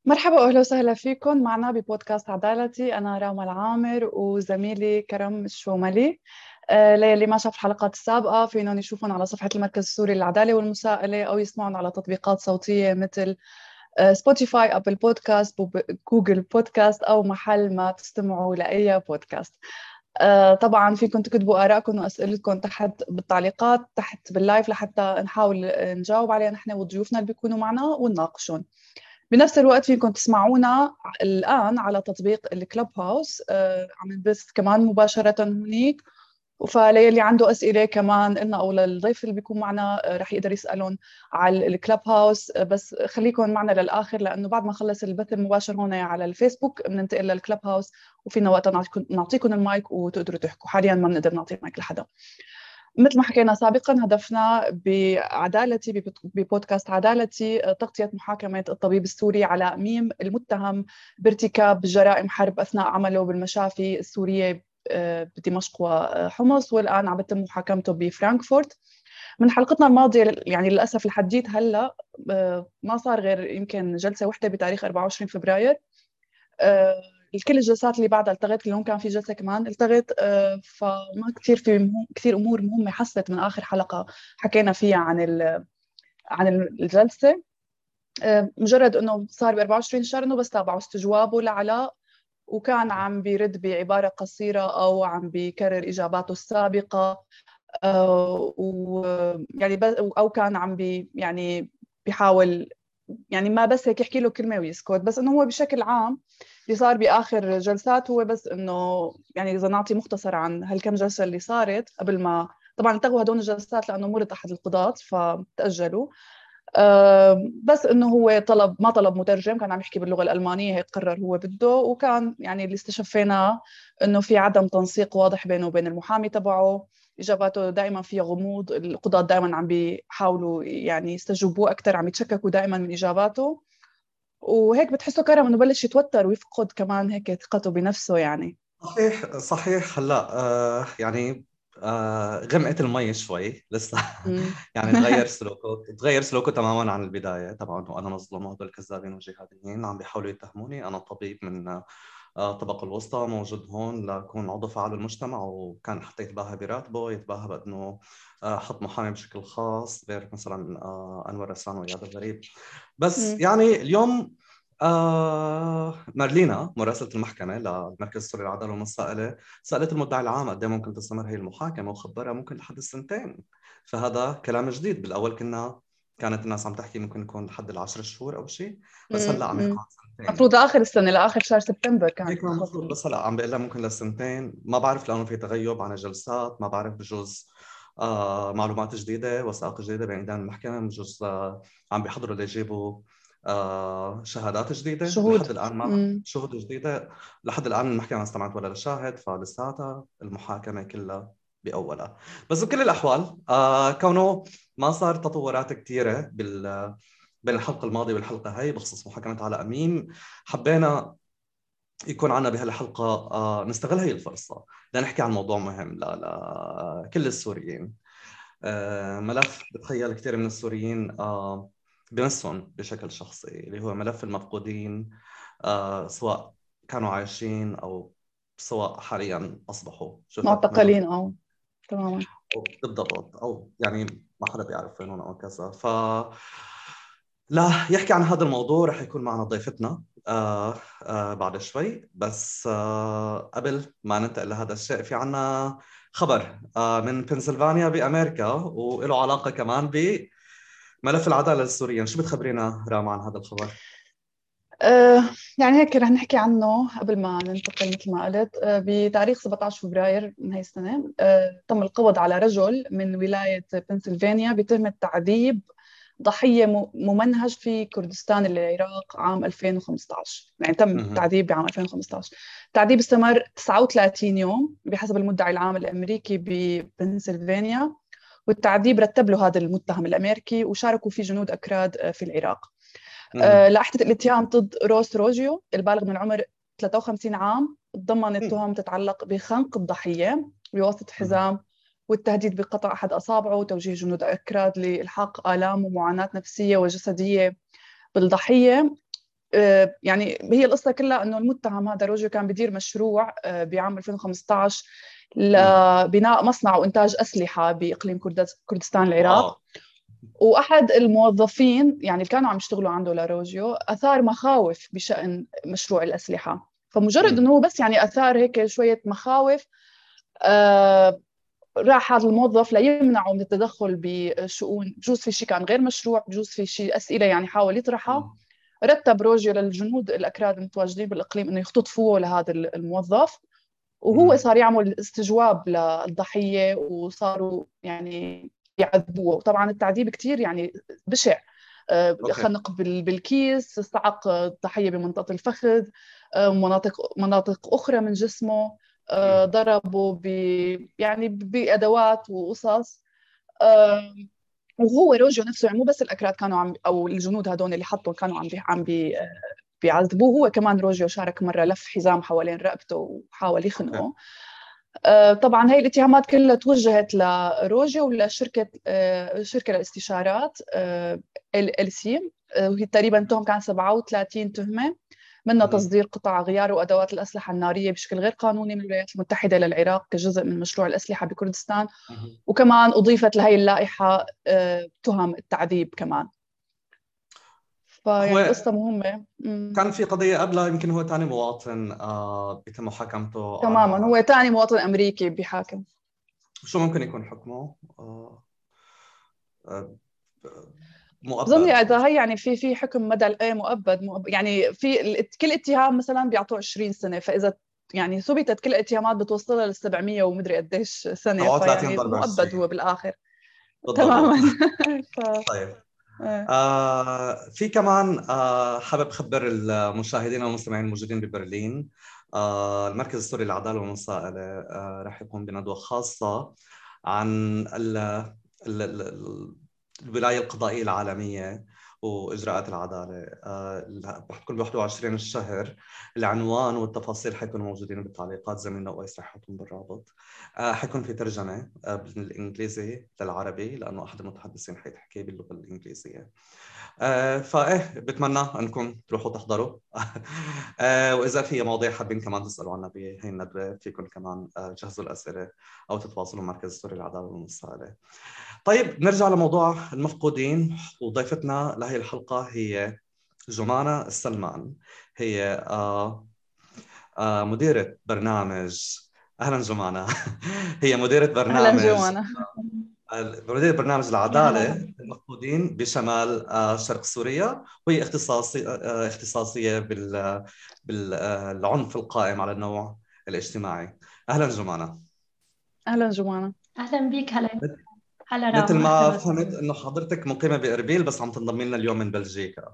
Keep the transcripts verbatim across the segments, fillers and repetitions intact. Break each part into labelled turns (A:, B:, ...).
A: مرحبا واهلا وسهلا فيكم معنا ببودكاست عدالتي. انا راما العامر وزميلي كرم الشوملي. آه، للي ما شاف الحلقات السابقه فينهم يشوفون على صفحه المركز السوري للعداله والمساءله او يسمعون على تطبيقات صوتيه مثل آه، سبوتيفاي، ابل بودكاست، بوب- جوجل بودكاست او محل ما تستمعوا لاي بودكاست. آه، طبعا فيكم تكتبوا آرائكم وأسئلتكم تحت بالتعليقات تحت باللايف لحتى نحاول نجاوب عليها نحن وضيوفنا اللي بيكونوا معنا ونناقشهم. بنفس الوقت فيكم تسمعونا الآن على تطبيق الكلوب هاوس. آه، عم نبث كمان مباشرة هنيك، فليلي عنده أسئلة كمان لنا أو للضيف اللي بيكون معنا آه، رح يقدر يسألهم على الكلوب هاوس. آه، بس خليكم معنا للآخر لأنه بعد ما خلص البث المباشر هون على الفيسبوك بننتقل للكلوب هاوس، وفينا وقتها نعطيكم نعطيكم المايك وتقدروا تحكوا. حاليا ما بنقدر نعطي المايك لحدا. مثل ما حكينا سابقا، هدفنا بعدالتي ببودكاست عدالتي تغطية محاكمة الطبيب السوري على ميم المتهم بارتكاب جرائم حرب أثناء عمله بالمشافي السورية آه، بدمشق وحمص، والآن عم بتم محاكمته بفرانكفورت. من حلقتنا الماضية يعني للأسف لحديت هلأ آه، ما صار غير يمكن جلسة واحدة بتاريخ أربعة وعشرين فبراير. آه، كل الجلسات اللي بعدها التغيت، اليوم كان في جلسة كمان التغيت. آه، فما كثير في مهم كثير أمور مهمة حصلت من آخر حلقة حكينا فيها عن ال- عن الجلسة. آه، مجرد إنه صار ب أربعة وعشرين شهر إنه بس تابعوا استجوابه لعلاء، وكان عم بيرد بعبارة قصيرة أو عم بيكرر إجاباته السابقة. آه، ويعني أو كان عم بي يعني بيحاول، يعني ما بس هيك يحكي له كلمة ويسكت، بس إنه هو بشكل عام اللي صار بآخر جلسات هو بس إنه يعني إذا نعطي مختصر عن هالكم جلسة اللي صارت قبل ما طبعا التغوا هدول الجلسات لأنه مرض أحد القضاة فتأجلوا. أه بس إنه هو طلب ما طلب مترجم، كان عم يحكي باللغة الألمانية، هيك قرر هو بده. وكان يعني اللي استشفيناه إنه في عدم تنسيق واضح بينه وبين المحامي تبعه. إجاباته دائما فيها غموض، القضاة دائما عم بيحاولوا يعني يستجوبوه أكثر، عم يتشككوا دائما من إجاباته. وهيك بتحسه كرم انه بلش يتوتر ويفقد كمان هيك ثقته بنفسه يعني.
B: صحيح صحيح. هلا آه يعني آه غمقت المي شوي لسه.
A: مم.
B: يعني تغير سلوكه تغير سلوكه تماما عن البدايه. طبعا وانا مظلوم، هدول كذابين وجهاديين عم بيحاولوا يتهموني. انا طبيب من آه الطبقه الوسطى موجود هون لأكون عضو فعال بالمجتمع، وكان حتى يتباهى براتبه، يتباهى بانه آه حط محامي بشكل خاص غير مثلا آه انور رسلان واياد الغريب. بس
A: مم.
B: يعني اليوم آه مارلينا مراسلة المحكمة للمركز السوري للعدالة والمساءلة سألت المدعي العام قد إيه ممكن تستمر هي المحاكمة، وخبرها ممكن لحد السنتين. فهذا كلام جديد. بالأول كنا كانت الناس عم تحكي ممكن يكون لحد العشر شهور أو شيء، بس هلا
A: مم.
B: عم يحكوا
A: مم.
B: عن سنتين.
A: المفروض لاخر السنه، لاخر شهر سبتمبر كانت
B: هيك ما
A: تخلص
B: المفروض،
A: ال...
B: بس هلا عم بيقول لها ممكن للسنتين. ما بعرف لأنه في تغيب عن الجلسات، ما بعرف بجوز آه معلومات جديدة، وثائق جديدة بين إيدين المحكمة، بجوز آه عم بيحضروا ليجيبوا آه شهادات جديدة.
A: شهود.
B: لحد الآن ما
A: مم.
B: شهود جديدة. لحد الآن المحكمة ما استمعت ولا لشاهد، فلساتها المحاكمة كلها بأولها. بس بكل الأحوال آه كونه ما صار تطورات كثيرة بال بين الحلقة الماضية والحلقة هاي بخصوص محاكمة علاء أمين، حبينا يكون عنا بهالحلقة آه نستغل هي الفرصة لنحكي عن موضوع مهم لكل السوريين. آه ملف بتخيل كثير من السوريين آه بمسهم بشكل شخصي، اللي هو ملف المفقودين، آه سواء كانوا عايشين أو سواء حاليا أصبحوا. شوفت ملف
A: معتقلين اه. تماما.
B: أو بالضبط، أو يعني ما حدا بيعرف وينهم أو كذا. ف لا يحكي عن هذا الموضوع رح يكون معنا ضيفتنا آه آه بعد شوي. بس آه قبل ما ننتقل لهذا الشيء، في عنا خبر آه من بنسلفانيا بأمريكا، وله علاقة كمان بملف العدالة السورية. شو بتخبرينا راما عن هذا الخبر؟
A: آه يعني هيك رح نحكي عنه قبل ما ننتقل. مثل ما قلت آه بتاريخ سبعة عشر فبراير من هاي السنة آه تم القبض على رجل من ولاية بنسلفانيا بتهمة تعذيب ضحية م- ممنهج في كردستان العراق عام ألفين وخمسة عشر. يعني تم
B: مهم.
A: التعذيب بعام ألفين وخمسة عشر. التعذيب استمر تسعة وثلاثين يوم بحسب المدعي العام الأمريكي ببنسلفانيا، والتعذيب رتب له هذا المتهم الأمريكي، وشاركوا فيه جنود أكراد آه، في العراق. آه،
B: مهم.
A: لأحدث الاتهام ضد روس روجيو البالغ من العمر ثلاثة وخمسين عام، تضمنت
B: مهم.
A: تهم تتعلق بخنق الضحية بواسطة
B: مهم.
A: حزام، والتهديد بقطع أحد أصابعه، وتوجيه جنود أكراد لإلحاق آلام ومعاناة نفسية وجسدية بالضحية. يعني هي القصة كلها إنه المتهم هذا روجيو كان بدير مشروع بعام ألفين وخمسة عشر لبناء مصنع وإنتاج أسلحة بإقليم كردستان العراق. وأحد الموظفين يعني اللي كانوا عم يشتغلوا عنده لروجيو أثار مخاوف بشأن مشروع الأسلحة. فمجرد إنه هو بس يعني أثار هيك شوية مخاوف، آه راح هذا الموظف ليمنعه من التدخل بشؤون، بجوز في شيء كان غير مشروع، بجوز في شيء أسئلة يعني حاول يطرحها. رتب روجيو للجنود الأكراد المتواجدين بالإقليم إنه يختطفوه لهذا الموظف، وهو صار يعمل استجواب للضحية وصاروا يعني يعذبوه. وطبعا التعذيب كتير يعني بشع، خنق بالكيس، صعق الضحية بمنطقة الفخذ، مناطق مناطق أخرى من جسمه، ضربوا ب يعني بأدوات وقصص. وهو روجيو نفسه يعني مو بس الأكراد كانوا عم أو الجنود هدول اللي حطوا كانوا عم بي عم بي بيعذبوه، هو كمان روجيو شارك مرة لف حزام حوالين رقبته وحاول يخنقه. آه طبعا هي الاتهامات كلها توجهت لروجيو ولشركة آه شركة الاستشارات آه ال ال سي، وهي تقريبا تهم كان سبعة وثلاثين تهمة، منها تصدير قطع غيار وأدوات الأسلحة النارية بشكل غير قانوني من الولايات المتحدة للعراق كجزء من مشروع الأسلحة بكردستان. وكمان أضيفت لهي اللائحة آه تهم التعذيب كمان. فيعني قصة مهمة.
B: كان في قضية قبلها يمكن هو ثاني مواطن آه بيتم محاكمته.
A: تماما على... هو ثاني مواطن أمريكي بحاكم.
B: شو ممكن يكون حكمه؟ آه آه مؤبد.
A: ظني إذا هي يعني في في حكم مدى ايه مؤبد, مؤبد يعني في كل اتهام مثلا بيعطوه عشرين سنة، فإذا يعني ثبتت كل الاتهامات بتوصلها لل سبعمية ومدري قديش سنة، فيعني مؤبد هو بالآخر. تماما.
B: ف... طيب آه في كمان آه حابب خبر المشاهدين والمستمعين الموجودين ببرلين، آه المركز السوري للعدالة والمساءلة آه راح يقوم بندوة خاصة عن ال ال ال الولاية القضائية العالمية وإجراءات العدالة. آه بحكم ب واحد وعشرين الشهر. العنوان والتفاصيل حيكونوا موجودين بالتعليقات، زميلنا أويس رح يحطهم بالرابط. آه حيكون في ترجمة آه بالإنجليزي للعربي لأنه أحد المتحدثين حيتحكي باللغة الإنجليزية. آه فإيه بتمنى أنكم تروحوا تحضروا. آه وإذا في مواضيع حابين كمان تسألوا عنها بهي الندوة فيكم كمان آه جهزوا الأسئلة أو تتواصلوا مع مركز السوري للعدالة والمساءلة. طيب نرجع لموضوع المفقودين، وضيفتنا لهي الحلقة هي جمانة السلمان. هي آه آه مديرة برنامج. أهلا جمانة. هي مديرة برنامج
A: أهلا جمانة.
B: مديرة برنامج العدالة المفقودين بشمال آه شرق سوريا، وهي اختصاصي آه اختصاصية بال بالعنف القائم على النوع الاجتماعي. أهلا جمانة.
A: أهلا جمانة.
C: أهلا بك. هلا هلا
B: مثل ما فهمت انه حضرتك مقيمه باربيل بس عم تنضمي لنا اليوم من بلجيكا.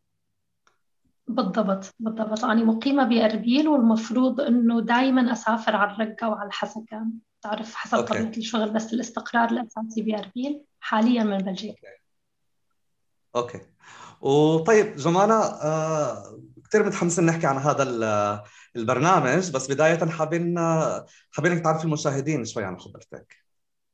C: بالضبط بالضبط، أنا مقيمة بأربيل والمفروض إنه دائما أسافر على الرقة وعلى الحسكة، تعرف حسب أوكي. طبيعة الشغل، بس الاستقرار الأساسي بأربيل، حاليا من بلجيكا.
B: أوكي, أوكي. وطيب جمانة آه، كثير متحمسين نحكي عن هذا البرنامج، بس بداية حابين حابينك تعرف المشاهدين شوي عن خبرتك.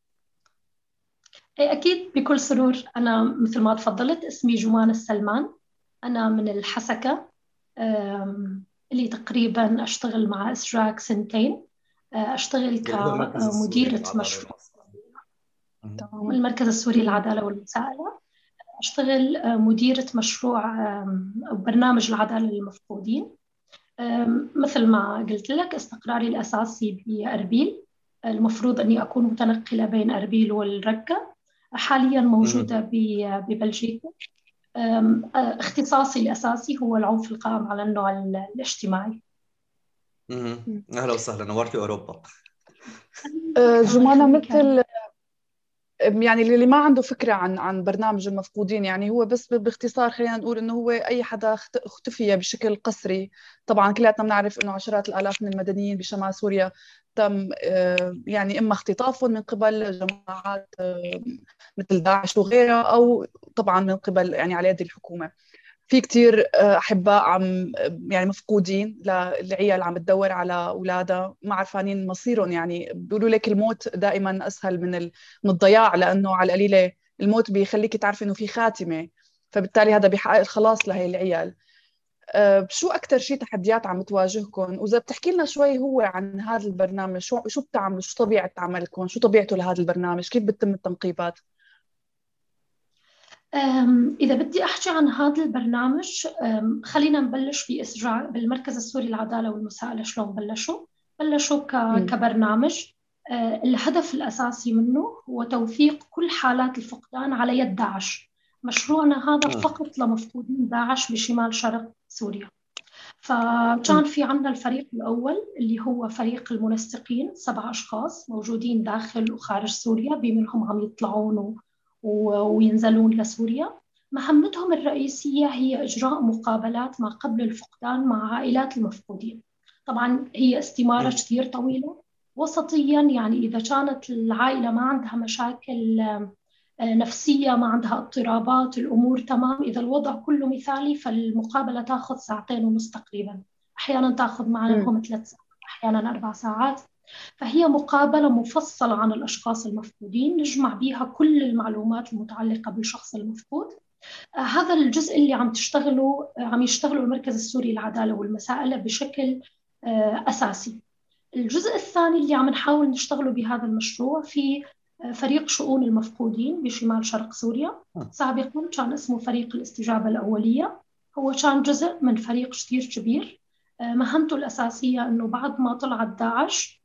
C: أكيد بكل سرور. أنا مثل ما تفضلت اسمي جمانة السلمان، أنا من الحسكة اللي تقريبا أشتغل مع إسراك سنتين، أشتغل كمديرة مشروع من المركز السوري للعدالة والمساءلة. أشتغل مديرة مشروع برنامج العدالة للمفقودين. مثل ما قلت لك استقراري الأساسي بأربيل، المفروض أني أكون متنقلة بين أربيل والرقة، حاليا موجودة ببلجيكا. اختصاصي الأساسي هو العنف القائم على النوع الاجتماعي.
B: أهلا وسهلا، نورتي أوروبا.
A: جمانة، مثل يعني اللي ما عنده فكرة عن عن برنامج المفقودين، يعني هو بس باختصار خلينا نقول إنه هو أي حدا اختفي بشكل قسري. طبعا كلياتنا بنعرف إنه عشرات الآلاف من المدنيين بشمال سوريا تم يعني إما اختطافهم من قبل جماعات مثل داعش وغيرها، أو طبعا من قبل يعني على يد الحكومة. في كتير أحباء عم يعني مفقودين، للعيال عم تدور على أولادها ما عرفانين مصيرهم. يعني بيقولوا لك الموت دائما أسهل من من الضياع، لأنه على القليلة الموت بيخليك تعرف إنه في خاتمة، فبالتالي هذا بيحقق الخلاص لهي العيال. شو أكتر شيء تحديات عم تواجهكم؟ وإذا بتحكي لنا شوي هو عن هذا البرنامج، شو شو بتعملوا، شو طبيعة عملكم، شو طبيعته لهذا البرنامج، كيف بتتم التنقيبات؟
C: إذا بدي أحكي عن هذا البرنامج، خلينا نبلش بإسراع بالمركز السوري للعدالة والمساءلة. شلون بلشوا؟ بلشوا كبرنامج. الهدف الأساسي منه هو توثيق كل حالات الفقدان على يد داعش. مشروعنا هذا فقط لمفقودين داعش بشمال شرق سوريا. فكان في عندنا الفريق الأول اللي هو فريق المنسقين، سبع أشخاص موجودين داخل وخارج سوريا، بمنهم عم يطلعون وينزلون لسوريا. مهمتهم الرئيسية هي إجراء مقابلات ما قبل الفقدان مع عائلات المفقودين. طبعا هي استمارة كثير طويلة. وسطيا يعني إذا كانت العائلة ما عندها مشاكل نفسية، ما عندها اضطرابات، الأمور تمام، إذا الوضع كله مثالي فالمقابلة تأخذ ساعتين ونص تقريبا، أحيانا تأخذ معهم ثلاث ساعات، أحيانا أربع ساعات. فهي مقابلة مفصلة عن الأشخاص المفقودين، نجمع بيها كل المعلومات المتعلقة بالشخص المفقود. آه هذا الجزء اللي عم تشتغلوا آه عم يشتغلوا المركز السوري للعدالة والمساءلة بشكل آه أساسي. الجزء الثاني اللي عم نحاول نشتغله بهذا المشروع في فريق شؤون المفقودين بشمال شرق سوريا. سابقا كان اسمه فريق الاستجابة الأولية، هو كان جزء من فريق كثير كبير. مهمته الأساسية أنه بعد ما طلعت داعش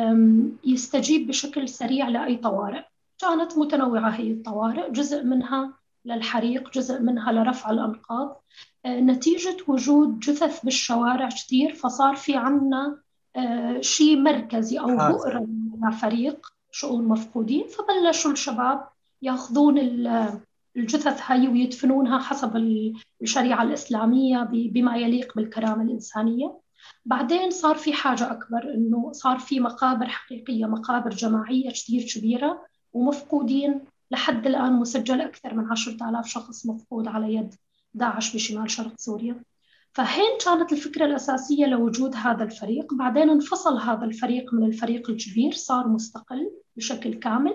C: يستجيب بشكل سريع لأي طوارئ. كانت متنوعة هي الطوارئ، جزء منها للحريق، جزء منها لرفع الأنقاض. نتيجة وجود جثث بالشوارع كثير، فصار في عنا شيء مركزي أو بؤرة لفريق شؤون مفقودين. فبلشوا الشباب ياخذون الجثث هاي ويدفنونها حسب الشريعة الإسلامية بما يليق بالكرامة الإنسانية. بعدين صار في حاجة أكبر، إنه صار في مقابر حقيقية، مقابر جماعية كثير كبيرة، ومفقودين لحد الآن مسجل أكثر من عشرة آلاف شخص مفقود على يد داعش بشمال شرق سوريا. فهين كانت الفكرة الأساسية لوجود هذا الفريق. بعدين انفصل هذا الفريق من الفريق الكبير، صار مستقل بشكل كامل.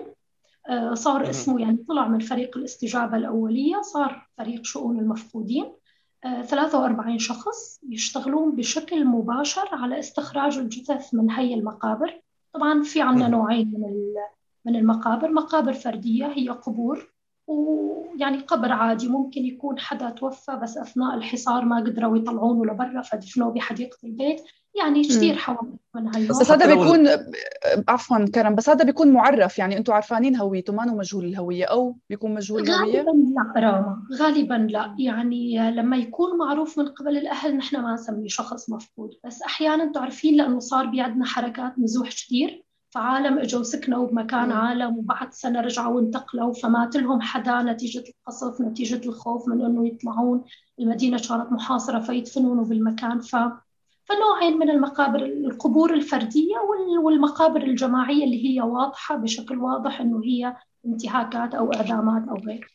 C: صار اسمه يعني طلع من فريق الاستجابة الأولية، صار فريق شؤون المفقودين. ثلاثة وأربعين شخص يشتغلون بشكل مباشر على استخراج الجثث من هي المقابر. طبعا في عنا نوعين من من المقابر، مقابر فردية هي قبور، ويعني قبر عادي ممكن يكون حدا توفى بس أثناء الحصار ما قدروا يطلعونه لبرا فدفنوه بحديقة البيت، يعني كثير حوادث من هالنوع.
A: بس هذا بيكون عفوا كرم، بس هذا بيكون معرف، يعني أنتم عارفانين هويته، ما هو مجهول الهوية أو بيكون مجهول الهوية؟
C: غالبا لا راما، غالبا لا. يعني لما يكون معروف من قبل الأهل نحن ما نسميه شخص مفقود، بس أحيانا تعرفين لأنه صار بيعدنا حركات نزوح كثير، فعالم اجوا سكنوا بمكان عالم وبعد سنة رجعوا وانتقلوا، فمات لهم حدا نتيجة القصف، نتيجة الخوف من انه يطلعون، المدينة كانت محاصرة فيدفنونه بالمكان. ف... فنوعين من المقابر، القبور الفردية والمقابر الجماعية اللي هي واضحة بشكل واضح انه هي انتهاكات او اعدامات او غير.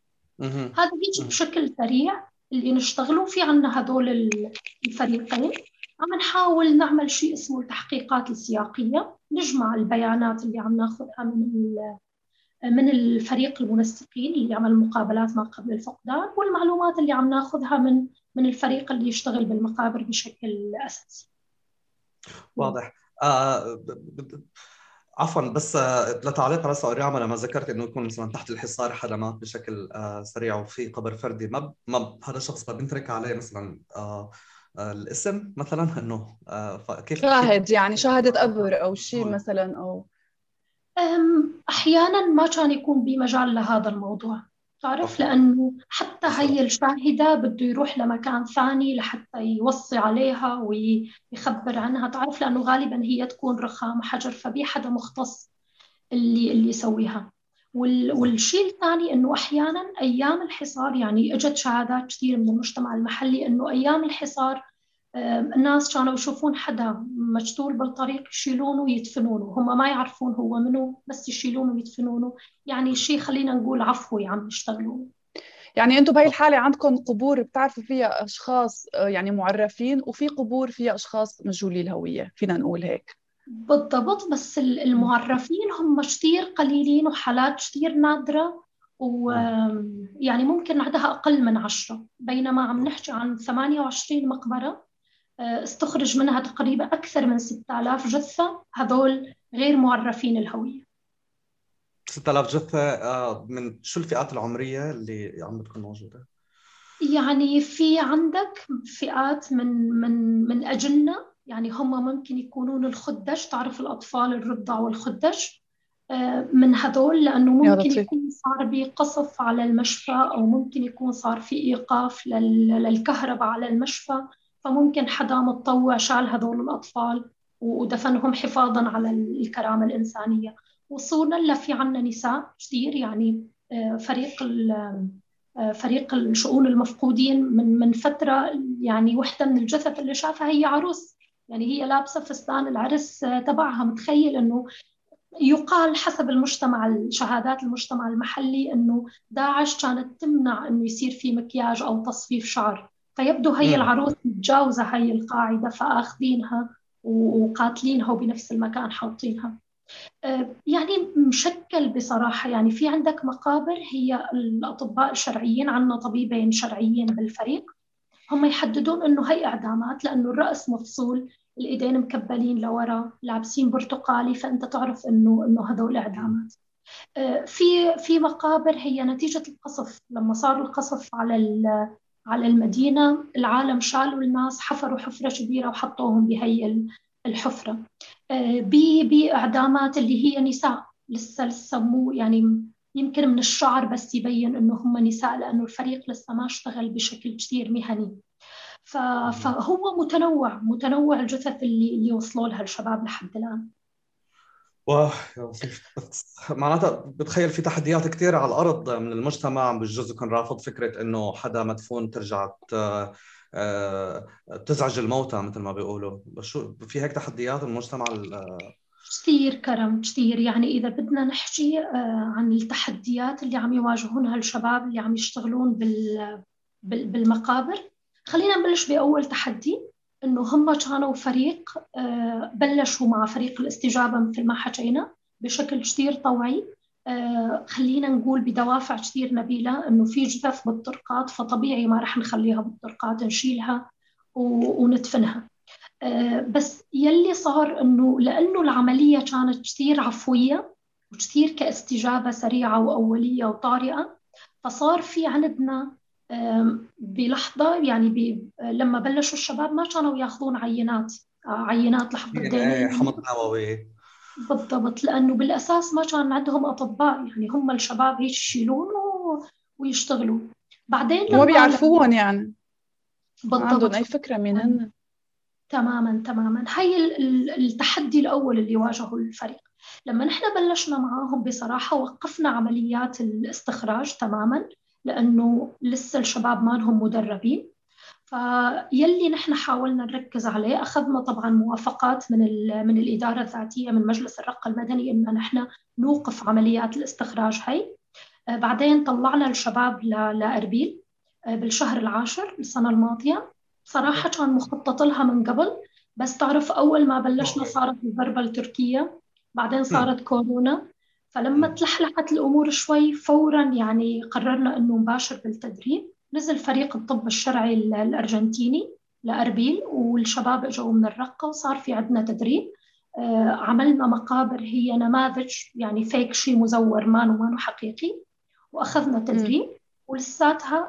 C: هذا بيجي بشكل سريع اللي نشتغلوا في. عنا هذول الفريقين عم نحاول نعمل شيء اسمه التحقيقات السياقية، نجمع البيانات اللي عم ناخذها من من الفريق المنسقين اللي يعمل مقابلات ما قبل الفقدان، والمعلومات اللي عم ناخذها من من الفريق اللي يشتغل بالمقابر بشكل أساسي.
B: واضح. آه عفوا بس آه لتعليق على سؤال ريما، لما ذكرت انه يكون مثلا تحت الحصار حدا مات بشكل آه سريع وفي قبر فردي، ما ما هذا الشخص ما بنترك عليه مثلا آه آه الاسم مثلا انه آه كيف
A: شاهد، يعني شاهدة قبر او شيء مثلا، او
C: احيانا ما كان يكون بمجال لهذا الموضوع، تعرف، لانه حتى هي الشاهدة بده يروح لمكان ثاني لحتى يوصي عليها ويخبر عنها، تعرف، لانه غالبا هي تكون رخام حجر، فبي حدا مختص اللي اللي يسويها. والشيء الثاني انه احيانا ايام الحصار، يعني اجت شهادات كثير من المجتمع المحلي انه ايام الحصار الناس كانوا يشوفون حدا مجتول بالطريق يشيلونه ويدفنونه، هم ما يعرفون هو منو، بس يشيلونه ويدفنونه، يعني شيء خلينا نقول عفوي عم يشتغلوا.
A: يعني انتم بهي الحالة عندكم قبور بتعرفوا فيها اشخاص يعني معرفين، وفي قبور فيها اشخاص مجهولي الهوية، فينا نقول هيك؟
C: بالضبط، بس المعرفين هم كثير قليلين وحالات كثير نادرة، ويعني ممكن عددها أقل من عشرة، بينما عم نحكي عن ثمانية وعشرين مقبرة استخرج منها تقريبا أكثر من ستة آلاف جثة، هذول غير معرفين الهوية.
B: ستة آلاف جثة. آه، من شو الفئات العمرية اللي عم بتكون موجودة؟
C: يعني في عندك فئات من من من أجنة، يعني هم ممكن يكونون الخدج، تعرف الأطفال الرضع والخدج، من هذول، لأنه ممكن يكون صار بقصف على المشفى، أو ممكن يكون صار في إيقاف للكهرباء على المشفى، فممكن حدا متطوع شال هذول الأطفال ودفنهم حفاظا على الكرامة الإنسانية. وصولا لفي عنا نساء كثير، يعني فريق فريق الشؤون المفقودين من من فترة، يعني وحدة من الجثث اللي شافها هي عروس، يعني هي لابسة فستان العرس تبعها. متخيل إنه يقال حسب المجتمع، شهادات المجتمع المحلي، إنه داعش كانت تمنع إنه يصير في مكياج أو تصفيف شعر، فيبدو هي العروس متجاوزة هاي القاعدة، فآخذينها وقاتلينها وبنفس المكان حاطينها. يعني مشكل بصراحة. يعني في عندك مقابر هي الأطباء الشرعيين، عنا طبيبين شرعيين بالفريق، هم يحددون إنه هي إعدامات لأنه الرأس مفصول، الإيدين مكبلين لورا، لابسين برتقالي، فأنت تعرف إنه إنه هذول إعدامات. في في مقابر هي نتيجة القصف، لما صار القصف على على المدينة، العالم شالوا الناس، حفروا حفرة كبيرة وحطوهم بهي الحفرة. بإعدامات اللي هي نساء، لسه لسه مو يعني يمكن من الشعر بس يبين إنه هم نساء، لأنه الفريق لسه ما اشتغل بشكل كتير مهني. فهو متنوع متنوع الجثث اللي اللي وصلوا لها الشباب لحد الآن.
B: واه يا وصيف، معناتها بتخيل في تحديات كثيرة على الأرض من المجتمع، بجوز يكون رافض فكرة إنه حدا مدفون ترجع تزعج الموتى مثل ما بيقولوا. بس شو في هيك تحديات المجتمع؟
C: كثير كرم كثير. يعني إذا بدنا نحكي عن التحديات اللي عم يواجهونها الشباب اللي عم يشتغلون بالمقابر، خلينا نبلش بأول تحدي، إنه هم كانوا فريق، بلشوا مع فريق الاستجابة مثل ما حكينا بشكل كثير طوعي. خلينا نقول بدوافع كثير نبيلة، إنه في جثث بالطرقات، فطبيعي ما رح نخليها بالطرقات، نشيلها وندفنها. بس يلي صار إنه لأنه العملية كانت كثير عفوية وكثير كاستجابة سريعة وأولية وطارئة، فصار في عندنا بلحظة، يعني لما بلشوا الشباب ما كانوا ياخذون عينات عينات لحفظ الدي إن إيه،
B: حمض نووي.
C: بالضبط، لأنه بالأساس ما كان عندهم أطباء، يعني هم الشباب هيك يشيلون ويشتغلوا. بعدين
A: ما بيعرفوهم، يعني
C: بالضبط،
A: ما عندهم أي فكرة مين هن.
C: تماما تماما. هاي التحدي الأول اللي واجهه الفريق. لما نحن بلشنا معاهم بصراحة وقفنا عمليات الاستخراج تماما، لأنه لسه الشباب ما لهم مدربين. فيلي نحن حاولنا نركز عليه، أخذنا طبعا موافقات من من الإدارة الذاتية من مجلس الرقة المدني إن نحن نوقف عمليات الاستخراج هاي. بعدين طلعنا الشباب لأربيل بالشهر العاشر السنة الماضية. صراحة كان مخطط لها من قبل، بس تعرف أول ما بلشنا صارت الضربة التركية، بعدين صارت كورونا، فلما تلحلحت الأمور شوي فوراً يعني قررنا أنه نباشر بالتدريب. نزل فريق الطب الشرعي الأرجنتيني لأربيل، والشباب اجوا من الرقة وصار في عندنا تدريب. آه عملنا مقابر هي نماذج، يعني فيك، شيء مزور، مانو مانو حقيقي، وأخذنا تدريب. ولساتها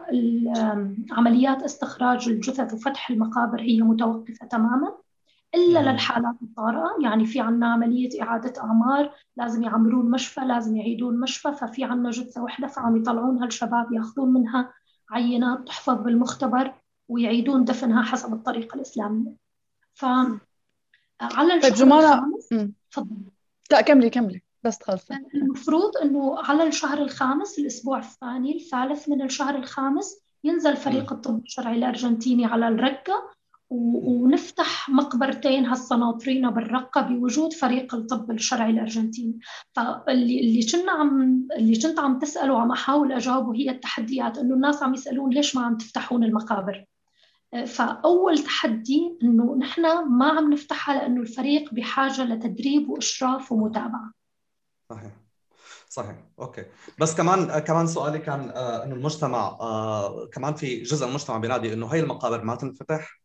C: عمليات استخراج الجثث وفتح المقابر هي متوقفة تماما إلا للحالات الطارئة. يعني في عنا عملية إعادة أعمار، لازم يعمرون مشفى، لازم يعيدون مشفى، ففي عنا جثة وحدة فعم يطلعونها الشباب، يأخذون منها عينات تحفظ بالمختبر ويعيدون دفنها حسب الطريقة الإسلامية. فعلى الشهر
A: طيب جمانة،
C: الخامس، تفضل.
A: لا كملي كملي بس تخلصي.
C: المفروض أنه على الشهر الخامس، الأسبوع الثاني الثالث من الشهر الخامس، ينزل فريق الطب الشرعي الأرجنتيني على الرقة، ونفتح مقبرتين هالسناطرين بالرقة بوجود فريق الطب الشرعي الأرجنتيني. فاللي اللي كنا عم اللي كنت عم تسأله وعم أحاول أجاوبه هي التحديات، إنه الناس عم يسألون ليش ما عم تفتحون المقابر. فأول تحدي إنه نحن ما عم نفتحها لأنه الفريق بحاجة لتدريب وإشراف ومتابعة.
B: صحيح صحيح. اوكي. بس كمان كمان سؤالي كان آه انه المجتمع آه كمان في جزء من المجتمع بينادي انه هي المقابر ما تنفتح،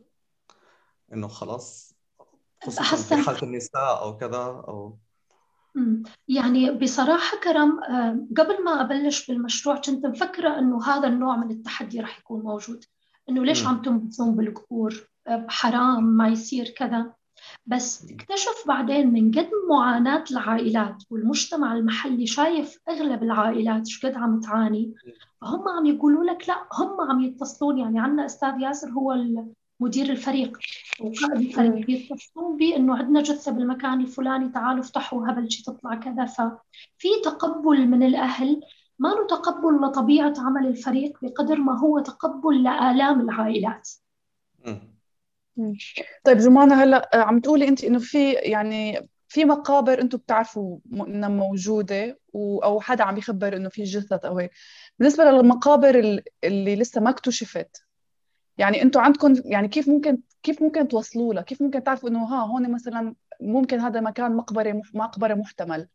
B: انه خلاص، خصوصا
C: هسا
B: بحالة النساء او كذا او.
C: أمم، يعني بصراحة كرم، آه، قبل ما أبلش بالمشروع كنت مفكرة إنه هذا النوع من التحدي راح يكون موجود، إنه ليش عم
B: امم
C: تنبسون بالقبور، آه، حرام ما يصير كذا. بس اكتشف بعدين من قد معاناة العائلات والمجتمع المحلي شايف أغلب العائلات شقد عم تعاني، فهم عم يقولوا لك لا، هم عم يتصلون. يعني عندنا أستاذ ياسر هو مدير الفريق وقائد الفريق،
A: مم.
C: بيتصلون بي إنه عندنا جثة بالمكان الفلاني، تعالوا افتحوا هبل شي تطلع كذا. ففي تقبل من الأهل، ما له تقبل لطبيعة عمل الفريق بقدر ما هو تقبل لآلام العائلات.
B: امم
A: مم. طيب جمانة، هلا عم تقولي انت انه في يعني في مقابر انتم بتعرفوا م- انها موجوده و... او حدا عم يخبر انه في جثث او هيك. بالنسبه للمقابر ال- اللي لسه ما اكتشفت، يعني انتم عندكم يعني كيف ممكن كيف ممكن توصلوا لها؟ كيف ممكن تعرفوا انه ها هون مثلا ممكن هذا مكان مقبره مح- مقبره محتمل؟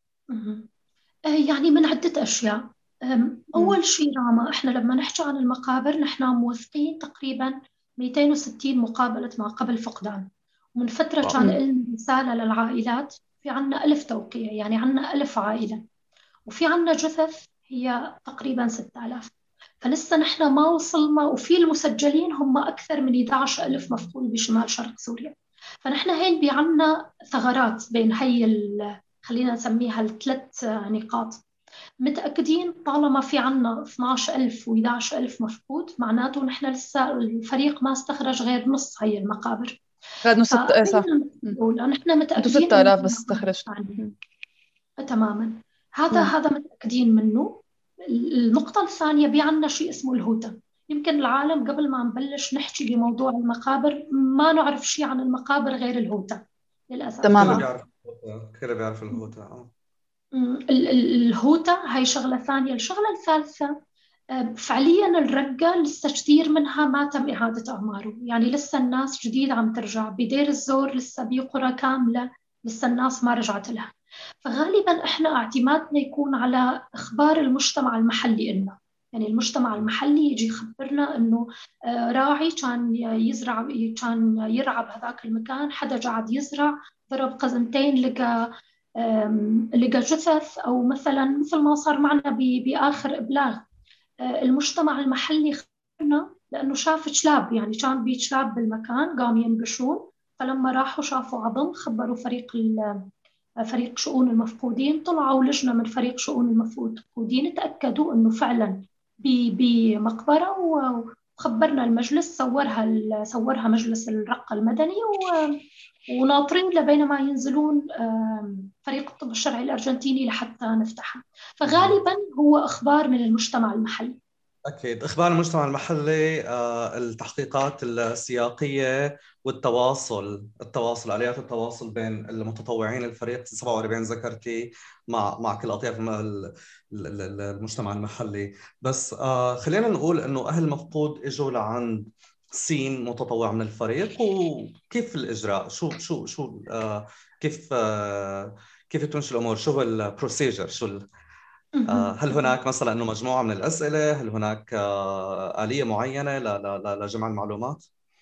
C: مهم. آه، يعني من عدة أشياء. أم،
A: امم
C: أول شيء راما، إحنا لما نحكي عن المقابر نحن موثقين تقريبا مئتين وستين مقابلة ما قبل فقدان. ومن فترة
B: واو.
C: كان
A: امم
C: لنا رسالة للعائلات، في عنا ألف توقيع، يعني عنا ألف عائلة، وفي عنا جثث هي تقريبا ستة آلاف. فلسه نحن ما وصلنا، وفي المسجلين هم أكثر من إحدى عشر ألف مفقود بشمال شرق سوريا. فنحن هين بعنا ثغرات بين هي ال- خلينا نسميها الثلاث نقاط. متأكدين طالما في عنا اثناشر ألف و11 ألف مفقود، معناته نحن لسه الفريق ما استخرج غير نص هي المقابر.
A: غير ست ايه صح.
C: فخلينا
A: مم.
C: نقول نحن
A: انتم
C: متأكدين إنه
A: ستة آلاف
C: في
A: بس
C: مقابر
A: استخرجتوا.
C: ثانية.
A: مم.
C: تماما. هذا
A: مم.
C: هذا متأكدين منه. النقطة الثانية، بيعنا شيء اسمه الهوتا. يمكن العالم قبل ما نبلش نحكي بموضوع المقابر ما نعرف شيء عن المقابر غير الهوتا للأسف. ف
B: كله
A: تماما.
B: بيعرف الهوتا، كله بيعرف الهوتا. اه.
C: م، ال- ال- الهوتا هاي شغلة ثانية. الشغلة الثالثة، آه، فعليا الرقة لسه كثير منها ما تم إعادة أعماره. يعني لسه الناس جديد عم ترجع بدير الزور، لسه بقرى كاملة لسه الناس ما رجعت لها. فغالبا احنا اعتمادنا يكون على اخبار المجتمع المحلي لنا. يعني المجتمع المحلي يجي يخبرنا انه آه، راعي كان يزرع، كان يرعى بهذاك المكان، حدا قاعد يزرع، ضرب قزمتين لقى آم، لقى جثث، او مثلا مثل ما صار معنا ب- باخر ابلاغ. آه، المجتمع المحلي خبرنا لانه شاف كلاب، يعني كان بي كلاب بالمكان قام ينبشون. فلما راحوا شافوا عظم خبروا فريق ال فريق شؤون المفقودين، طلعوا لجنة من فريق شؤون المفقودين تأكدوا أنه فعلا ب- بمقبرة، وخبرنا المجلس، صورها ال- صورها مجلس الرقة المدني، و- وناطرين لبينما ينزلون آم، فريق الطب الشرعي الأرجنتيني لحتى نفتحها.
B: مهم.
C: فغالبا هو أخبار من المجتمع المحلي.
B: أكيد إخبار المجتمع المحلي، آه، التحقيقات السياقية والتواصل التواصل آليات التواصل بين المتطوعين الفريق سبعة وأربعين ذكرتي مع مع كل أطياف الم- ال- ال- ال- المجتمع المحلي. بس آه، خلينا نقول إنه أهل مفقود إجوا لعند سين متطوع من الفريق، وكيف الإجراء؟ شو شو شو آه، كيف آه، كيف تمشي الأمور؟ شو هو البروسيجر؟ شو ال- آه،
C: مهم.
B: هل هناك مثلا انه مجموعه من الاسئله؟ هل هناك آه، اليه معينه ل- ل- ل- لجمع المعلومات؟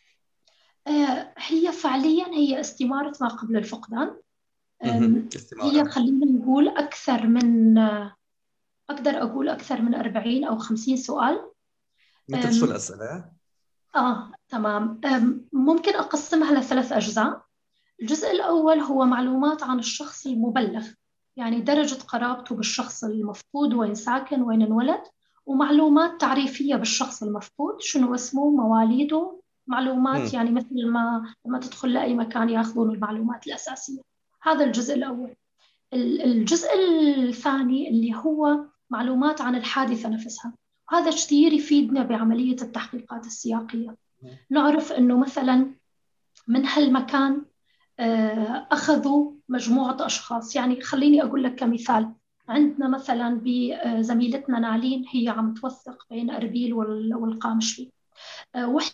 C: آه، هي فعليا هي استمارة ما قبل الفقدان.
B: مهم.
C: آم، هي
B: استماره.
C: خلينا نقول أكثر من أقدر أقول أكثر من أربعين أو خمسين سؤال.
B: مثل شو
C: أم
B: الاسئله؟
C: آه تمام. أم ممكن أقسمها لثلاث أجزاء. الجزء الأول هو معلومات عن الشخص المبلغ، يعني درجة قرابته بالشخص المفقود، وين ساكن، وين انولد. ومعلومات تعريفية بالشخص المفقود، شنو اسمه، مواليده، معلومات
B: مم.
C: يعني مثل ما لما تدخل لأي مكان ياخذون المعلومات الأساسية. هذا الجزء الأول. ال- الجزء الثاني اللي هو معلومات عن الحادثة نفسها. وهذا كثير يفيدنا بعملية التحقيقات السياقية. نعرف أنه مثلا من هالمكان آه، أخذوا مجموعة أشخاص. يعني خليني أقول لك كمثال، عندنا مثلا بزميلتنا نالين، هي عم توثق بين أربيل وال- والقامشلي. آه، وح-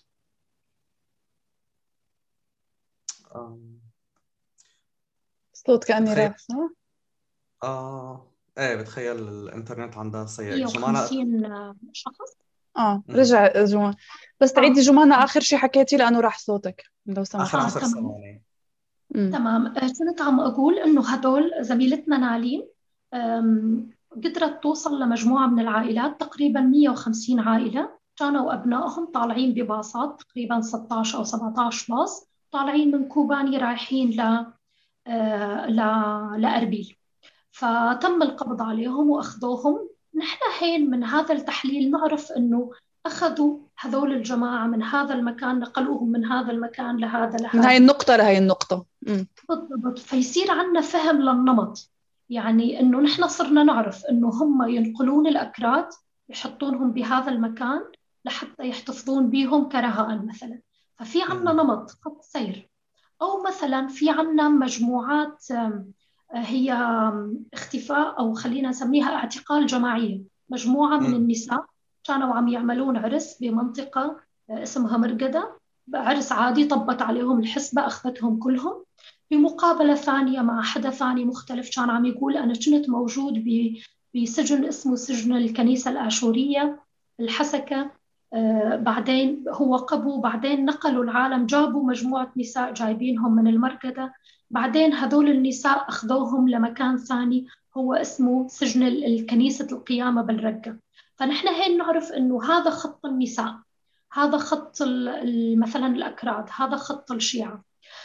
B: آه.
A: صوت كأني
B: تخيل.
A: راح صح؟
B: آه. ايه بتخيل الانترنت عندها سيء.
C: مية
B: جمانة
C: وخمسين شخص.
A: اه
B: مهم.
A: رجع جمان، بس تعيدي
C: اه
A: جمانة آخر شي حكيتي لأنه راح صوتك لو
B: اخر
A: سمحتي.
C: اه
B: عشر
C: تمام.
B: ثواني
A: امم
C: تمام. آه، كنت عم أقول إنه هدول زميلتنا نالين آم، قدرت توصل لمجموعة من العائلات، تقريبا مية وخمسين عائلة، كانوا وأبنائهم طالعين بباصات، تقريبا ستة عشر أو سبعة عشر باص، طالعين من كوباني رايحين ل آه، ل لأربيل. فتم القبض عليهم وأخذوهم. نحن حين من هذا التحليل نعرف أنه أخذوا هذول الجماعة من هذا المكان، نقلوهم من هذا المكان لهذا
A: من هاي
C: لهذا.
A: النقطة لهي النقطة. امم
C: بالضبط. فيصير عندنا فهم للنمط، يعني انه نحن صرنا نعرف انه هم ينقلون الاكراد، يحطونهم بهذا المكان لحتى يحتفظون بهم كرهائن مثلا. ففي عندنا
B: مهم.
C: نمط خط سير. او مثلا في عندنا مجموعات آم، هي آم، اختفاء، او خلينا نسميها اعتقال جماعية. مجموعة من
B: مهم.
C: النساء كانوا عم يعملون عرس بمنطقة آه، اسمها مرقدة، عرس عادي، طبت عليهم الحسبة أخذتهم كلهم. بمقابلة ثانية مع حدا ثاني مختلف كان عم يقول أنا كنت موجود ب- بسجن اسمه سجن الكنيسة الآشورية الحسكة. آه بعدين هو قبو، بعدين نقلوا العالم، جابوا مجموعة نساء جايبينهم من المركدة، بعدين هذول النساء أخذوهم لمكان ثاني هو اسمه سجن ال- الكنيسة القيامة بالرقة. فنحن هين نعرف إنه هذا خط النساء، هذا خط ال- ال- مثلا الأكراد، هذا خط الشيعة.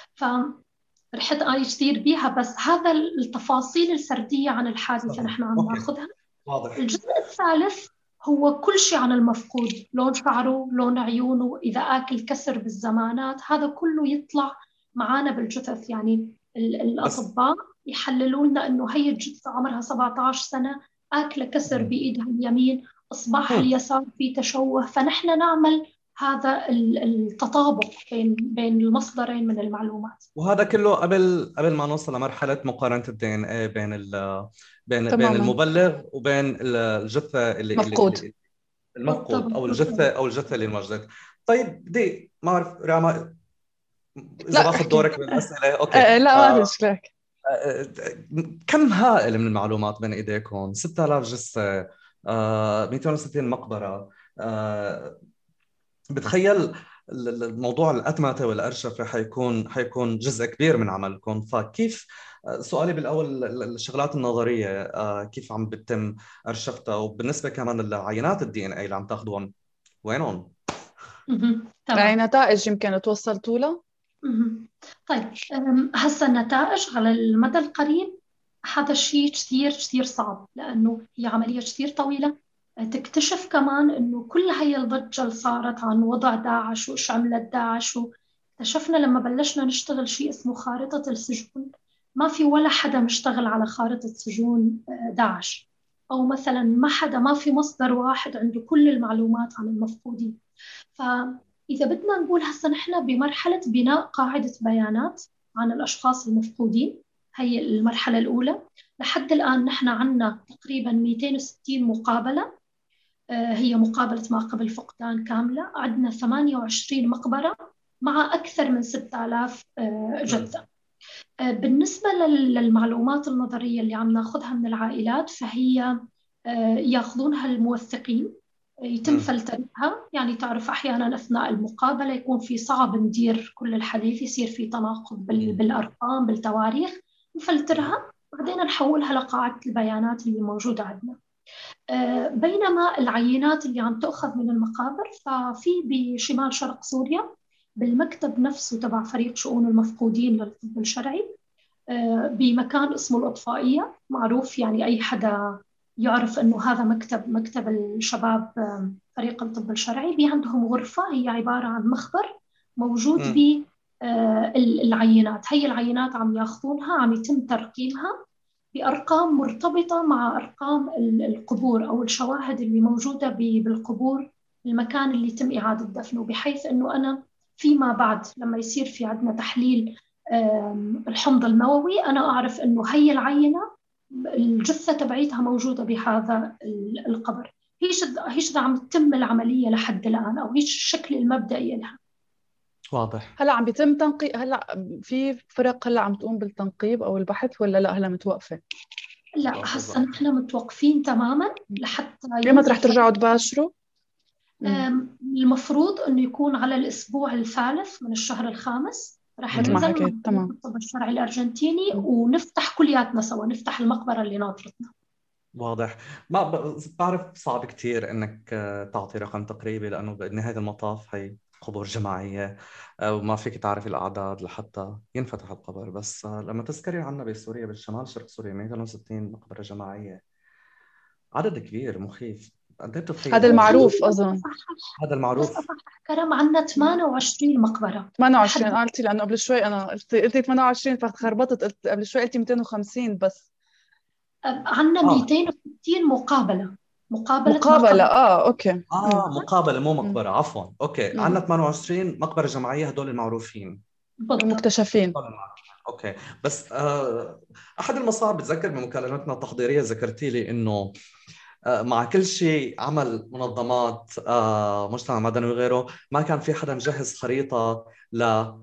C: فرحت آي كثير بيها، بس هذا التفاصيل السردية عن الحادثة
B: صحيح.
C: نحن عم
B: اوكي
C: ناخذها.
B: واضح.
C: الجزء الثالث هو كل شيء عن المفقود، لون شعره، لون عيونه، إذا آكل كسر بالزمانات، هذا كله يطلع معانا بالجثث. يعني ال-
B: بس
C: الأطباء يحللوا لنا إنه هي الجثة عمرها سبعة عشر سنة، آكلة كسر
B: مهم.
C: بإيدها اليمين، إصبعها
B: مم.
C: اليسار في تشوه. فنحن نعمل هذا ال- التطابق بين بين المصدرين من المعلومات.
B: وهذا كله قبل قبل ما نوصل لمرحله مقارنه الدي ان اي بين ال بين بين
A: تماما.
B: المبلغ وبين ال- الجثه اللي اللي
A: مفقود.
B: اللي
C: بالضبط
B: المفقود او الجثه
C: بالضبط.
B: او الجثه اللي انوجدت. طيب دي ما اعرف راما اذا
A: لا
B: باخذ
A: احكي.
B: دورك بالاسئله
A: آه
B: اوكي.
A: آه، لا ما في
B: آه
A: مشكلة.
B: آه كم هائل من المعلومات بين ايديكم، ستة آلاف جثه، آه مئتين وستين مقبره. آه بتخيل ال- ال- الموضوع الأتمتة والأرشفة حيكون حيكون جزء كبير من عملكم. فكيف آه، سؤالي بالأول ال- الشغلات النظرية آه، كيف عم بتم أرشفتها، وبالنسبة كمان للعينات الدي إن إيه اللي عم تاخذون وينهم؟
C: مهم.
A: يعني
C: تمام.
A: نتائج يمكن توصلتوا لها.
C: مهم. طيب. أم، هسا النتائج على المدى القريب هذا الشيء كثير كثير صعب، لأنه هي عملية كثير طويلة. أه، تكتشف كمان إنه كل هي الضجة اللي صارت عن وضع داعش وإيش عملت داعش، واكتشفنا لما بلشنا نشتغل شيء اسمه خارطة السجون، ما في ولا حدا مشتغل على خارطة سجون أه، داعش. أو مثلا ما حدا، ما في مصدر واحد عنده كل المعلومات عن المفقودين. فإذا بدنا نقول هسه نحن بمرحلة بناء قاعدة بيانات عن الأشخاص المفقودين، هي المرحلة الأولى. لحد الآن نحن عنا تقريبا مئتين وستين مقابلة. آه، هي مقابلة ما قبل فقدان كاملة. عندنا ثمانية وعشرين مقبرة مع أكثر من ستة آلاف آه،
B: مم.
C: جثة. آه، بالنسبة لل- للمعلومات النظرية اللي عم ناخذها من العائلات، فهي آه، ياخذونها الموثقين، يتم
B: مم.
C: فلترها. يعني تعرف أحيانا أثناء المقابلة يكون في صعب ندير كل الحديث، يصير في تناقض بال-
B: مم.
C: بالأرقام بالتواريخ،
B: مم.
C: نفلترها بعدين نحولها لقاعدة البيانات اللي موجودة عندنا. آه، بينما العينات اللي عم تؤخذ من المقابر، ففي بشمال شرق سوريا بالمكتب نفسه تبع فريق شؤون المفقودين للطب الشرعي، آه، بمكان اسمه الأطفائية، معروف يعني أي حدا يعرف أنه هذا مكتب مكتب الشباب، آه، فريق الطب الشرعي. بي عندهم غرفة هي عبارة عن مخبر موجود
B: مم.
C: به آه، العينات. هي العينات عم ياخذونها، عم يتم ترقيمها بأرقام مرتبطة مع أرقام ال- القبور أو الشواهد اللي موجودة ب- بالقبور، المكان اللي يتم إعادة دفنه، بحيث أنه أنا فيما بعد لما يصير في عندنا تحليل آم، الحمض النووي، أنا أعرف أنه هي العينة الجثة تبعيتها موجودة بهذا ال- القبر. هيش هيش عم تتم العملية لحد الآن، أو هيش الشكل المبدئي لها.
B: واضح.
A: هلا عم بيتم تنقيب، هلا في فرق هلا عم تقوم بالتنقيب او البحث ولا لا هلا متوقفة؟
C: لا هسه نحن متوقفين تماما لحتى
A: لما رح ترجعوا تباشروا؟
C: المفروض انه يكون على الاسبوع الثالث من الشهر الخامس رح
A: مثل ما
C: ننزل
A: حكيت. تمام.
C: الطب الشرعي الارجنتيني ونفتح كلياتنا سوا، نفتح المقبره اللي ناطرتنا.
B: واضح. ما ب- بعرف صعب كتير انك آه، تعطي رقم تقريبي، لانه بنهاية المطاف هي قبور جماعية، آه، وما فيك تعرفي الأعداد لحتى ينفتح القبر. بس آه، لما تذكري عنا بسوريا، بالشمال شرق سوريا، مئتين وستين مقبرة جماعية، عدد كبير مخيف. أنت بتتخيل
A: هذا
B: هذا الشيء؟
A: المعروف أظن.
B: هذا
C: بس
B: المعروف.
C: أصحح كرم، عنا ثمانية وعشرين مقبرة.
A: ثمانية وعشرين قلتي؟ لأنه قبل شوي أنا قلت قلتي ثمانية وعشرين فخربطت، قلت قبل شوي قلتي مئتين وخمسين بس.
C: عنا
B: آه.
C: مئتين وستين مقابلة. مقابلة
A: مقابلة.
C: ما قبل.
A: آه أوكي.
B: آه
A: مم.
B: مقابلة مو مقبرة، عفوا. أوكي،
A: مم.
B: عندنا ثمانية وعشرين مقبرة جماعية، هدول المعروفين.
C: بالضبط.
A: المكتشفين.
B: هدول المعروفين. أوكي. بس آه أحد المصائب، بتذكر بمكالمتنا التحضيرية ذكرتي لي إنه آه مع كل شيء عمل منظمات آه مجتمع مدني وغيره، ما كان في حدا مجهز خريطة ل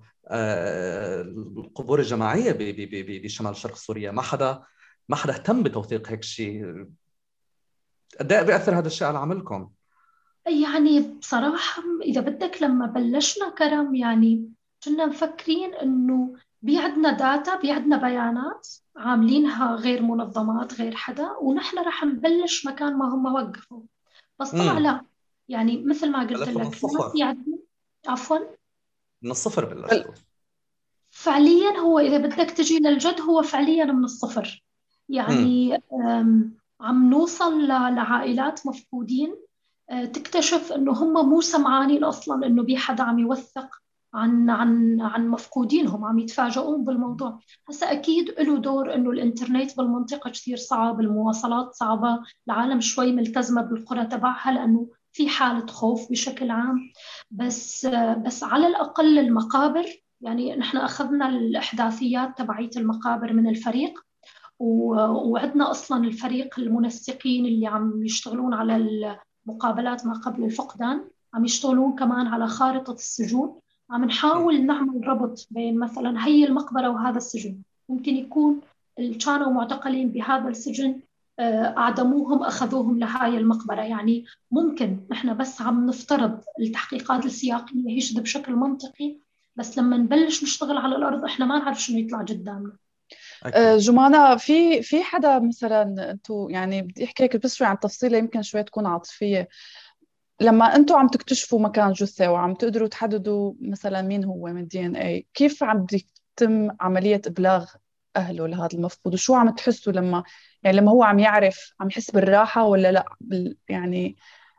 B: آه، القبور الجماعية ب- ب- ب- بشمال شرق سوريا. ما حدا ما حدا اهتم بتوثيق هيك شيء. قد ايه بيأثر هذا الشيء على عملكم؟
C: يعني بصراحة إذا بدك لما بلشنا كرم يعني كنا مفكرين إنه بيعدنا داتا، بيعدنا بيانات عاملينها غير منظمات غير حدا، ونحن رح نبلش مكان ما هم وقفوا. بس طلع
B: امم
C: لا، يعني مثل ما قلت
B: بلشوا من
C: لك ناس
B: الصفر.
C: يعدوا. عفوا.
B: من الصفر بلشتوا.
C: فعليا هو إذا بدك تجي للجد هو فعليا من الصفر.
B: امم
C: يعني أم، عم نوصل ل- لعائلات مفقودين، أه، تكتشف إنه هم مو سمعانين أصلا إنه بي حدا عم يوثق عن عن عن مفقودينهم، عم يتفاجئون بالموضوع. هسا أكيد له دور إنه الإنترنت بالمنطقة كثير صعب، المواصلات صعبة، العالم شوي ملتزمة بالقرى تبعها لأنه في حالة خوف بشكل عام. بس أه، بس على الأقل المقابر، يعني نحن أخذنا الإحداثيات تبعية المقابر من الفريق، و- وعندنا أصلا الفريق المنسقين اللي عم يشتغلون على المقابلات ما قبل الفقدان، عم يشتغلون كمان على خارطة السجون. عم نحاول نعمل ربط بين مثلا هي المقبرة وهذا السجن. ممكن يكون اللي كانوا معتقلين بهذا السجن آه، أعدموهم أخذوهم لهاي المقبرة. يعني ممكن نحن بس عم نفترض التحقيقات السياقية هيش بشكل منطقي، بس لما نبلش نشتغل على الأرض إحنا ما نعرف شنو يطلع قدامنا.
A: آه،
B: أكيد.
A: جمانة، في في حدا مثلا انتو، يعني بدي احكي لك بس شوي عن تفصيلة يمكن شوي تكون عاطفية. لما انتو عم تكتشفوا مكان جثة وعم تقدروا تحددوا مثلا مين هو من دي ان اي، كيف عم بيتم عملية ابلاغ اهله لهذا المفقود؟ وشو عم تحسوا لما، يعني لما هو عم يعرف، عم يحس بالراحة ولا لا بال يعني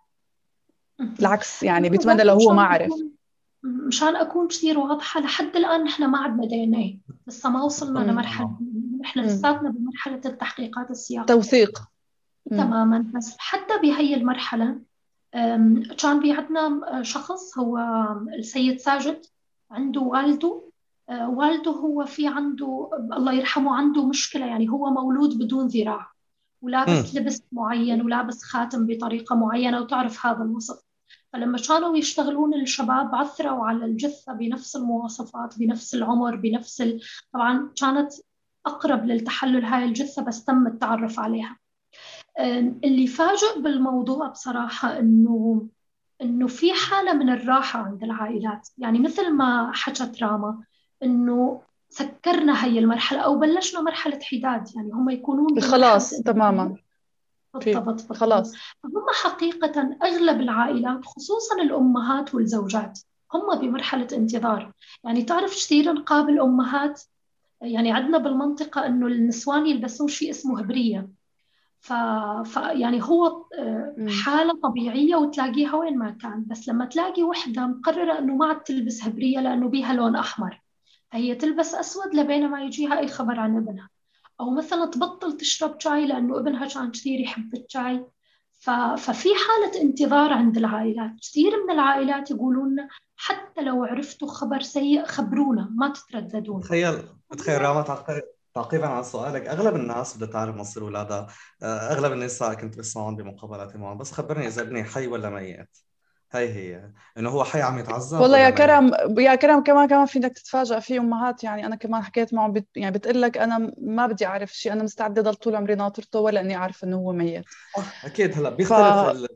A: بالعكس، يعني بيتمنى لو هو ما عرف؟
C: مشان أكون كثير واضحة، لحد الآن نحن ما عندنا دي إن إيه، لسه ما وصلنا
A: مم.
C: لمرحلة، نحن
A: مم.
C: لساتنا بمرحلة التحقيقات السياقية.
A: توثيق. مم.
C: تماما. بس حتى بهي المرحلة أم، كان في عندنا شخص هو السيد ساجد، عنده والده. أه، والده هو في عنده الله يرحمه عنده مشكلة، يعني هو مولود بدون ذراع، ولابس
B: امم
C: لبس معين ولابس خاتم بطريقة معينة، وتعرف هذا الوصف. فلما كانوا يشتغلون الشباب عثروا على الجثة بنفس المواصفات، بنفس العمر، بنفس ال... طبعا كانت أقرب للتحلل هاي الجثة، بس تم التعرف عليها. اللي فاجأ بالموضوع بصراحة إنه إنه في حالة من الراحة عند العائلات. يعني مثل ما حكت راما إنه سكرنا هي المرحلة أو بلشنا مرحلة حداد، يعني هم يكونون بمرحلة
A: خلاص تماما. في
C: بالضبط بالضبط.
A: خلاص.
C: هم حقيقة أغلب العائلات خصوصا الأمهات والزوجات هم بمرحلة انتظار. يعني تعرف كثير نقابل أمهات، يعني عندنا بالمنطقة إنه النسوان يلبسون شيء اسمه هبرية. ف... ف يعني هو آه،
A: مم.
C: حالة طبيعية وتلاقيها وين ما كان، بس لما تلاقي وحدة مقررة إنه ما عاد تلبس هبرية لأنه بيها لون أحمر، فهي تلبس أسود لبين ما يجيها أي خبر عن ابنها. أو مثلا تبطل تشرب شاي لأنه ابنها كان كثير يحب الشاي. ف... ففي حالة انتظار عند العائلات. كثير من العائلات يقولون لنا حتى لو عرفتوا خبر سيء خبرونا، ما تترددون.
B: تخيل تخيل راما، تعقيب- تعقيبا على سؤالك، اغلب الناس بدها تعرف مصير اولادها. آه، اغلب النساء كنت بسمعهم بمقابلاتي معهم، بس خبرني اذا ابني حي ولا ميت. هي هي انه هو حي عم يتعذب
A: والله يا
B: ولا ميت.
A: كرم، يا كرم كمان كمان فينك تتفاجأ في امهات، يعني انا كمان حكيت معهم بت... يعني بتقول لك انا ما بدي اعرف شيء، انا مستعده ضل طول عمري ناطرته ولا اني اعرف انه هو ميت.
B: آه اكيد هلا
A: ف
B: بيختلف ال...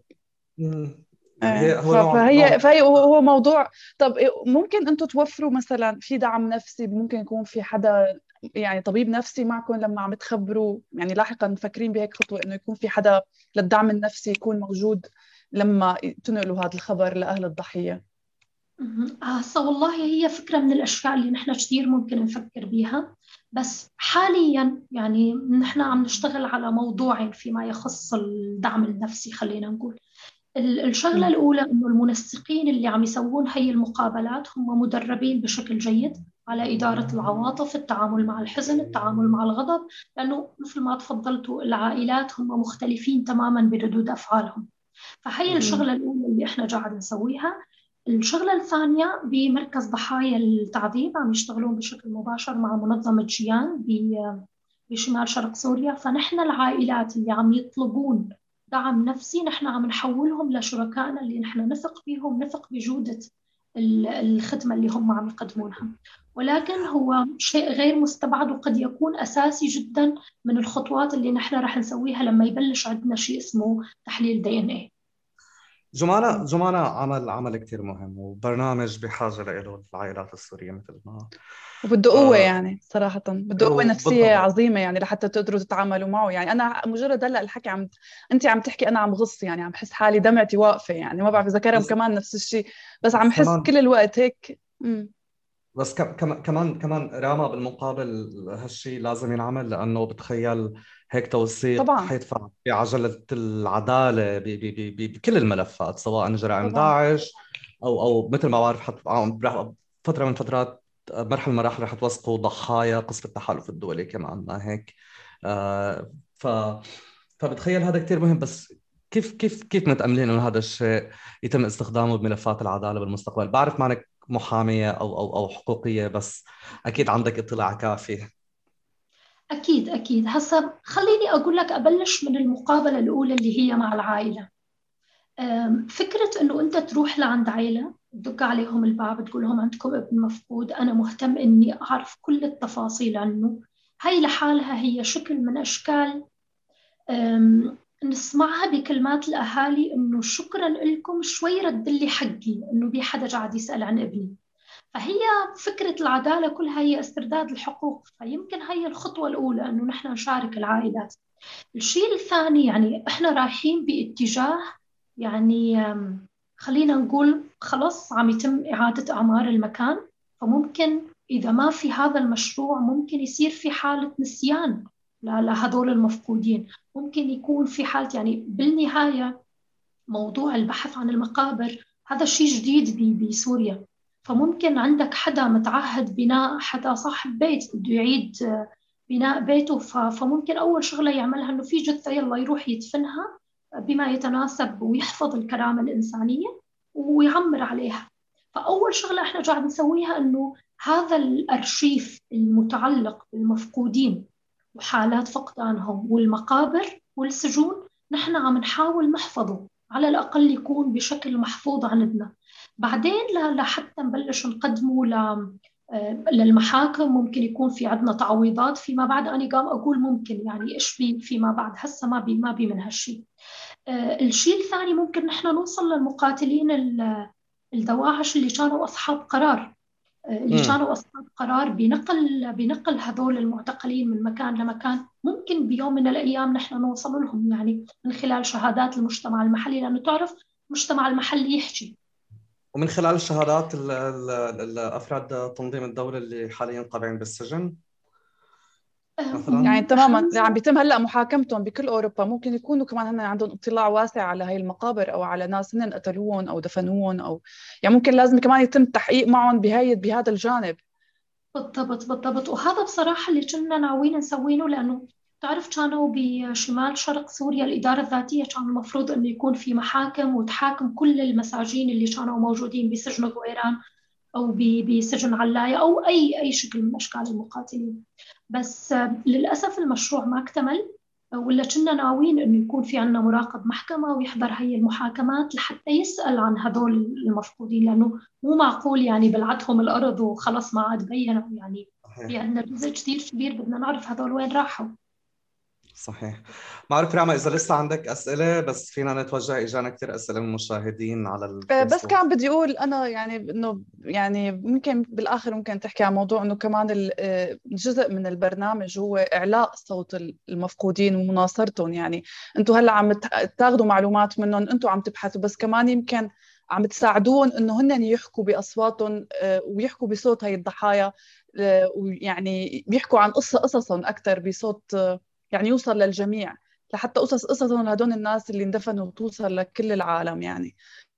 B: مم. يعني هي
A: ايه
B: هو
A: ف-
B: نوع
A: فهي
B: نوع
A: فهي هو هو موضوع. طب إيه، ممكن انتم توفروا مثلا في دعم نفسي؟ ممكن يكون في حدا يعني طبيب نفسي معكم لما عم تخبروا، يعني لاحقا مفكرين بهيك خطوة انه يكون في حدا للدعم النفسي يكون موجود لما تنقلوا هذا الخبر لأهل الضحية؟
C: مهم. هسا والله هي فكرة من الأشياء اللي نحن كثير ممكن نفكر بيها، بس حاليا يعني نحن عم نشتغل على موضوعين فيما يخص الدعم النفسي. خلينا نقول ال- الشغلة
A: مم.
C: الأولى إنه المنسقين اللي عم يسوون هي المقابلات هم مدربين بشكل جيد على إدارة العواطف، التعامل مع الحزن، التعامل مع الغضب، لأنه مثل ما تفضلتوا العائلات هم مختلفين تماما بردود أفعالهم. فهي
B: مم.
C: الشغلة الأولى اللي إحنا قاعد نسويها. الشغلة الثانية بمركز ضحايا التعذيب، عم يشتغلون بشكل مباشر مع منظمة جيان ب- بشمال شرق سوريا. فنحن العائلات اللي عم يطلبون دعم نفسي نحن عم نحولهم لشركائنا اللي نحن نثق فيهم، نثق بجودة ال- الخدمة اللي هم عم يقدمونها. ولكن هو شيء غير مستبعد وقد يكون أساسي جدا من الخطوات اللي نحن رح نسويها لما يبلش عندنا شيء اسمه تحليل دي إن إيه.
B: جمانة جمانة عمل عمل كتير مهم وبرنامج بحاجة له العائلات السورية مثل ما
A: وبده قوة،
B: آه
A: يعني صراحة بده قوة نفسية
B: بالضبط.
A: عظيمة يعني لحتى تقدروا تتعاملوا معه. يعني أنا مجرد هلا الحكي عم أنت عم تحكي أنا عم غص، يعني عم بحس حالي دمعتي واقفة، يعني ما بعرف إذا كرم
B: بس
A: كمان نفس الشيء، بس عم
B: بس
A: حس
B: كمان
A: كل الوقت هيك. مم.
B: بس ك- كمان كمان كمان راما بالمقابل هالشيء لازم ينعمل لانه بتخيل هيك توثيق
A: طبعا
B: حيدفع بعجلة العدالة ب- ب- ب- ب- بكل الملفات سواء جرائم
A: طبعا.
B: داعش او او مثل ما بعرف حت عم- رح- فترة من فترات مرحلة من المراحل رح توثقوا ضحايا قصف التحالف الدولي كمان ما هيك. آه ف فبتخيل هذا كثير مهم. بس كيف كيف كيف متأملين انه هذا الشيء يتم استخدامه بملفات العدالة بالمستقبل؟ بعرف معنك محامية أو أو أو حقوقية، بس أكيد عندك اطلاع كافي.
C: أكيد أكيد. هسا خليني أقول لك، أبلش من المقابلة الأولى اللي هي مع العائلة. أم، فكرة إنه أنت تروح لعند عائلة تدق عليهم الباب تقول لهم عندكم ابن مفقود، أنا مهتم إني أعرف كل التفاصيل عنه. هاي لحالها هي شكل من أشكال أم، نسمعها بكلمات الأهالي إنه شكرا لكم، شوي رد لي حقي إنه بي حدا قاعد يسأل عن ابني. فهي فكرة العدالة كلها هي استرداد الحقوق. فيمكن هي الخطوة الأولى إنه نحن نشارك العائلات. الشيء الثاني يعني إحنا رايحين باتجاه، يعني أم، خلينا نقول خلص عم يتم إعادة أعمار المكان. فممكن إذا ما في هذا المشروع ممكن يصير في حالة نسيان ل- لهذول المفقودين. ممكن يكون في حالة، يعني بالنهاية موضوع البحث عن المقابر هذا شيء جديد ب- بسوريا. فممكن عندك حدا متعهد بناء، حدا صاحب بيت بده يعيد آه، بناء بيته. ف- فممكن أول شغلة يعملها إنه في جثة يلا يروح يدفنها بما يتناسب ويحفظ الكرامة الإنسانية ويعمر عليها. فأول شغلة إحنا قاعد نسويها إنه هذا الأرشيف المتعلق بالمفقودين وحالات فقدانهم والمقابر والسجون نحن عم نحاول نحفظه، على الأقل يكون بشكل محفوظ عندنا. بعدين ل- لحتى نبلش نقدمه ل آه، للمحاكم. ممكن يكون في عندنا تعويضات فيما بعد. أنا قام أقول ممكن، يعني إيش بي فيما بعد، هسه ما بي ما بي من هالشيء. آه، الشيء الثاني ممكن نحن نوصل للمقاتلين ال- الدواعش اللي كانوا أصحاب قرار، اللي
B: امم
C: كانوا أصحاب قرار بنقل بنقل هذول المعتقلين من مكان لمكان. ممكن بيوم من الأيام نحن نوصل لهم، يعني من خلال شهادات المجتمع المحلي، لأنه تعرف المجتمع المحلي يحكي.
B: ومن خلال الشهادات ال- ال- ال- الأفراد تنظيم الدولة اللي حاليا قابعين بالسجن
A: يعني
B: مثلا.
A: تماما اللي عم
C: حمزة،
A: بيتم هلا محاكمتهم بكل اوروبا ممكن يكونوا كمان هن عندهم اطلاع واسع على هاي المقابر او على ناس هن قتلوهم او دفنوهم، او يعني ممكن لازم كمان يتم التحقيق معهم بهاي بهذا الجانب.
C: بالضبط بالضبط. وهذا بصراحة اللي كنا ناويين نسوينه، لأنه تعرف كانوا بشمال شرق سوريا الإدارة الذاتية كان المفروض أنه يكون في محاكم وتحاكم كل المساجين اللي كانوا موجودين بسجن غويران أو ب- بسجن علاية أو أي أي شكل من أشكال المقاتلين. بس آه، للأسف المشروع ما اكتمل. ولا كنا ناويين إنه يكون في عنا مراقب محكمة ويحضر هي المحاكمات لحتى يسأل عن هذول المفقودين، لأنه مو معقول يعني بلعتهم الأرض وخلص ما عاد بينوا، يعني في
B: صحيح.
C: عندنا جزء كثير كبير بدنا نعرف هذول وين راحوا.
B: صحيح. ما أعرف راما إذا لسه عندك أسئلة، بس فينا نتوجه، إجانا كثير أسئلة من المشاهدين على
A: آه، بس
B: الفيسبوك.
A: كان بدي اقول انا يعني انه يعني ممكن بالاخر ممكن تحكي عن موضوع انه كمان ال- آه، جزء من البرنامج هو اعلاء صوت ال- المفقودين ومناصرتهم. يعني انتم هلا عم ت- تاخذوا معلومات منهم، انتم عم تبحثوا، بس كمان يمكن عم تساعدوهم انه هن يحكوا باصواتهم آه، ويحكوا بصوت هاي الضحايا، آه، ويعني بيحكوا عن قصة قصصهم اكثر بصوت آه، يعني يوصل للجميع، لحتى قصص قصصهم هدول الناس اللي اندفنوا توصل لكل العالم يعني،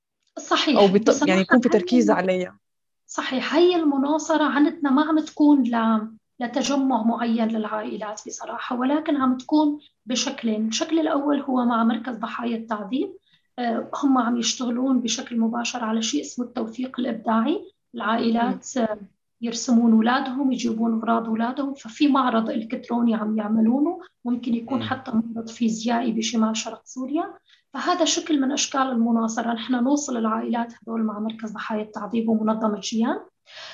A: او
C: صحيح
A: بط... يعني
C: بصراحة.
A: يكون في
C: هي
A: تركيز عليها.
C: صحيح هي المناصرة عندنا ما عم تكون ل... لتجمع معين للعائلات بصراحة، ولكن عم تكون بشكلين. الشكل الأول هو مع مركز ضحايا التعذيب، آه، هم عم يشتغلون بشكل مباشر على شيء اسمه التوثيق الإبداعي.
A: مم.
C: العائلات آه، يرسمون أولادهم، يجيبون أغراض أولادهم، ففي معرض إلكتروني عم يعملونه، ممكن يكون
B: مم.
C: حتى معرض فيزيائي بشمال شرق سوريا. فهذا شكل من أشكال المناصرة، نحن نوصل العائلات هذول مع مركز ضحايا التعذيب ومنظمة جيان.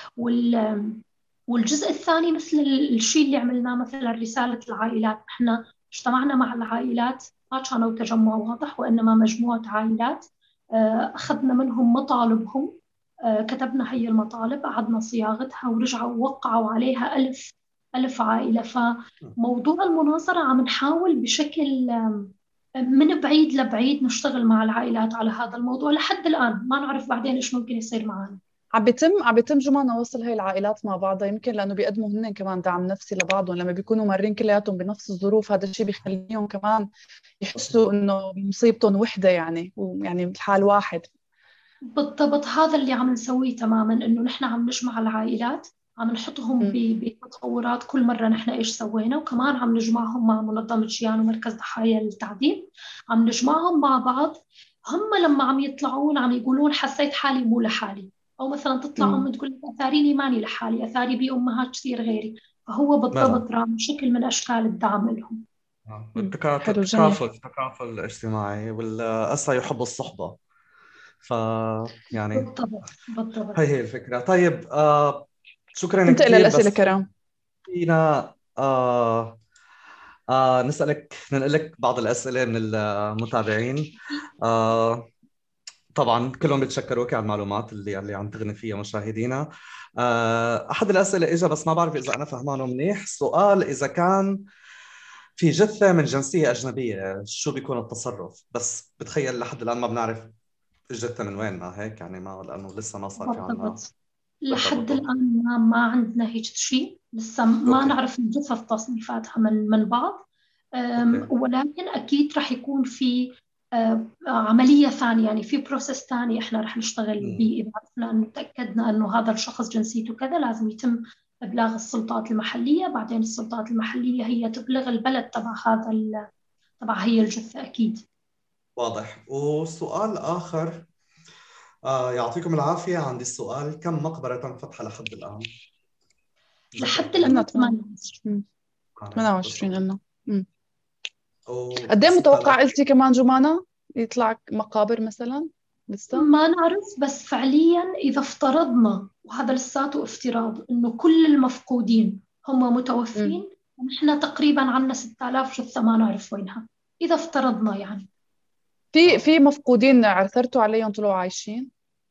C: وال والجزء الثاني مثل الشيء اللي عملناه مثلا رسالة العائلات، احنا اجتمعنا مع العائلات، ما كانوا تجمع واضح وإنما مجموعة عائلات، آه، أخذنا منهم مطالبهم، آه، كتبنا هي المطالب، قعدنا صياغتها ورجعوا وقعوا عليها ألف ألف عائلة. فموضوع المناصرة عم نحاول بشكل آم، من بعيد لبعيد نشتغل مع العائلات على هذا الموضوع. لحد الآن ما نعرف بعدين إيش ممكن يصير معنا.
A: عم بيتم عم بيتم جمعنا وصل هاي العائلات مع بعضها، يمكن لانه بيقدموا هن كمان دعم نفسي لبعضهم لما بيكونوا مارين كلياتهم بنفس الظروف. هذا الشيء بيخليهم كمان يحسوا انه مصيبتهم وحده، يعني ويعني الحال واحد.
C: بالضبط هذا اللي عم نسويه تماما، انه نحن عم نجمع العائلات، عم نحطهم
A: مم.
C: ب- بتطورات كل مرة نحن ايش سوينا، وكمان عم نجمعهم مع منظمة جيان ومركز ضحايا التعذيب، عم نجمعهم مع بعض. هم لما عم يطلعون عم يقولون حسيت حالي مو لحالي، او مثلا تطلع
A: مم.
C: ام تقول لك اثاريني ماني لحالي، اثاري بي امهات كثير غيري. فهو
B: بلا.
C: بالضبط رام شكل من اشكال الدعم لهم.
B: آه.
A: مم.
B: التكا-
A: حلو، جميل.
B: التكافل التكافل الاجتماعي، والأسى يحب الصحبة. ف يعني
C: بالضبط بالضبط.
B: هي هي الفكرة. طيب، آه شكرا
A: ننتقل
B: كثير.
A: للأسئلة
B: بس
A: كرام.
B: فينا آه آه نسألك ننقل لك بعض الأسئلة من المتابعين. آه طبعا كلهم بيتشكروك على المعلومات اللي اللي عم تغني فيها مشاهدينا. آه أحد الأسئلة إجا، بس ما بعرف إذا أنا فهمانه منيح. سؤال: إذا كان في جثة من جنسية أجنبية شو بيكون التصرف؟ بس بتخيل لحد الآن ما بنعرف الجثة من وين، ما هيك يعني، ما لأنه لسه ما صار في عنا.
C: بالضبط لحد
B: بالضبط.
C: الآن ما, ما عندنا هيك شيء، لسه ما
B: أوكي.
C: نعرف نجفف تصنيفاتها من من بعض. أم،
B: أوكي.
C: ولكن أكيد رح يكون في أه، عملية ثانية، يعني في بروسيس ثاني إحنا رح نشتغل
B: مم.
C: به. إذا عرفنا إنه تأكدنا إنه هذا الشخص جنسيته كذا، لازم يتم إبلاغ السلطات المحلية، بعدين السلطات المحلية هي تبلغ البلد تبع هذا ال- تبع هي الجثة أكيد.
B: واضح. وسؤال آخر: آه يعطيكم العافية، عندي السؤال: كم مقبرة تم فتحها لحد الآن؟
C: لحد
B: ذكرتهم.
A: عندنا
C: الآن
A: ثمانية.
C: ثمانية.
A: مم.
B: ثمانية
A: ثمانية وعشرين
B: بالضبط.
A: عندنا. مم.
B: و
A: قد ايه متوقع
B: ستة آلاف.
A: قلتي كمان جمانة يطلع مقابر مثلا لسه؟
C: ما نعرف، بس فعليا إذا افترضنا، وهذا لساته افتراض، إنه كل المفقودين هم
A: مم.
C: متوفين، ونحن تقريبا عنا ستة آلاف جثة ما نعرف وينها، إذا افترضنا يعني.
A: في
B: آه.
A: في مفقودين عثرتوا عليهم طلعوا عايشين؟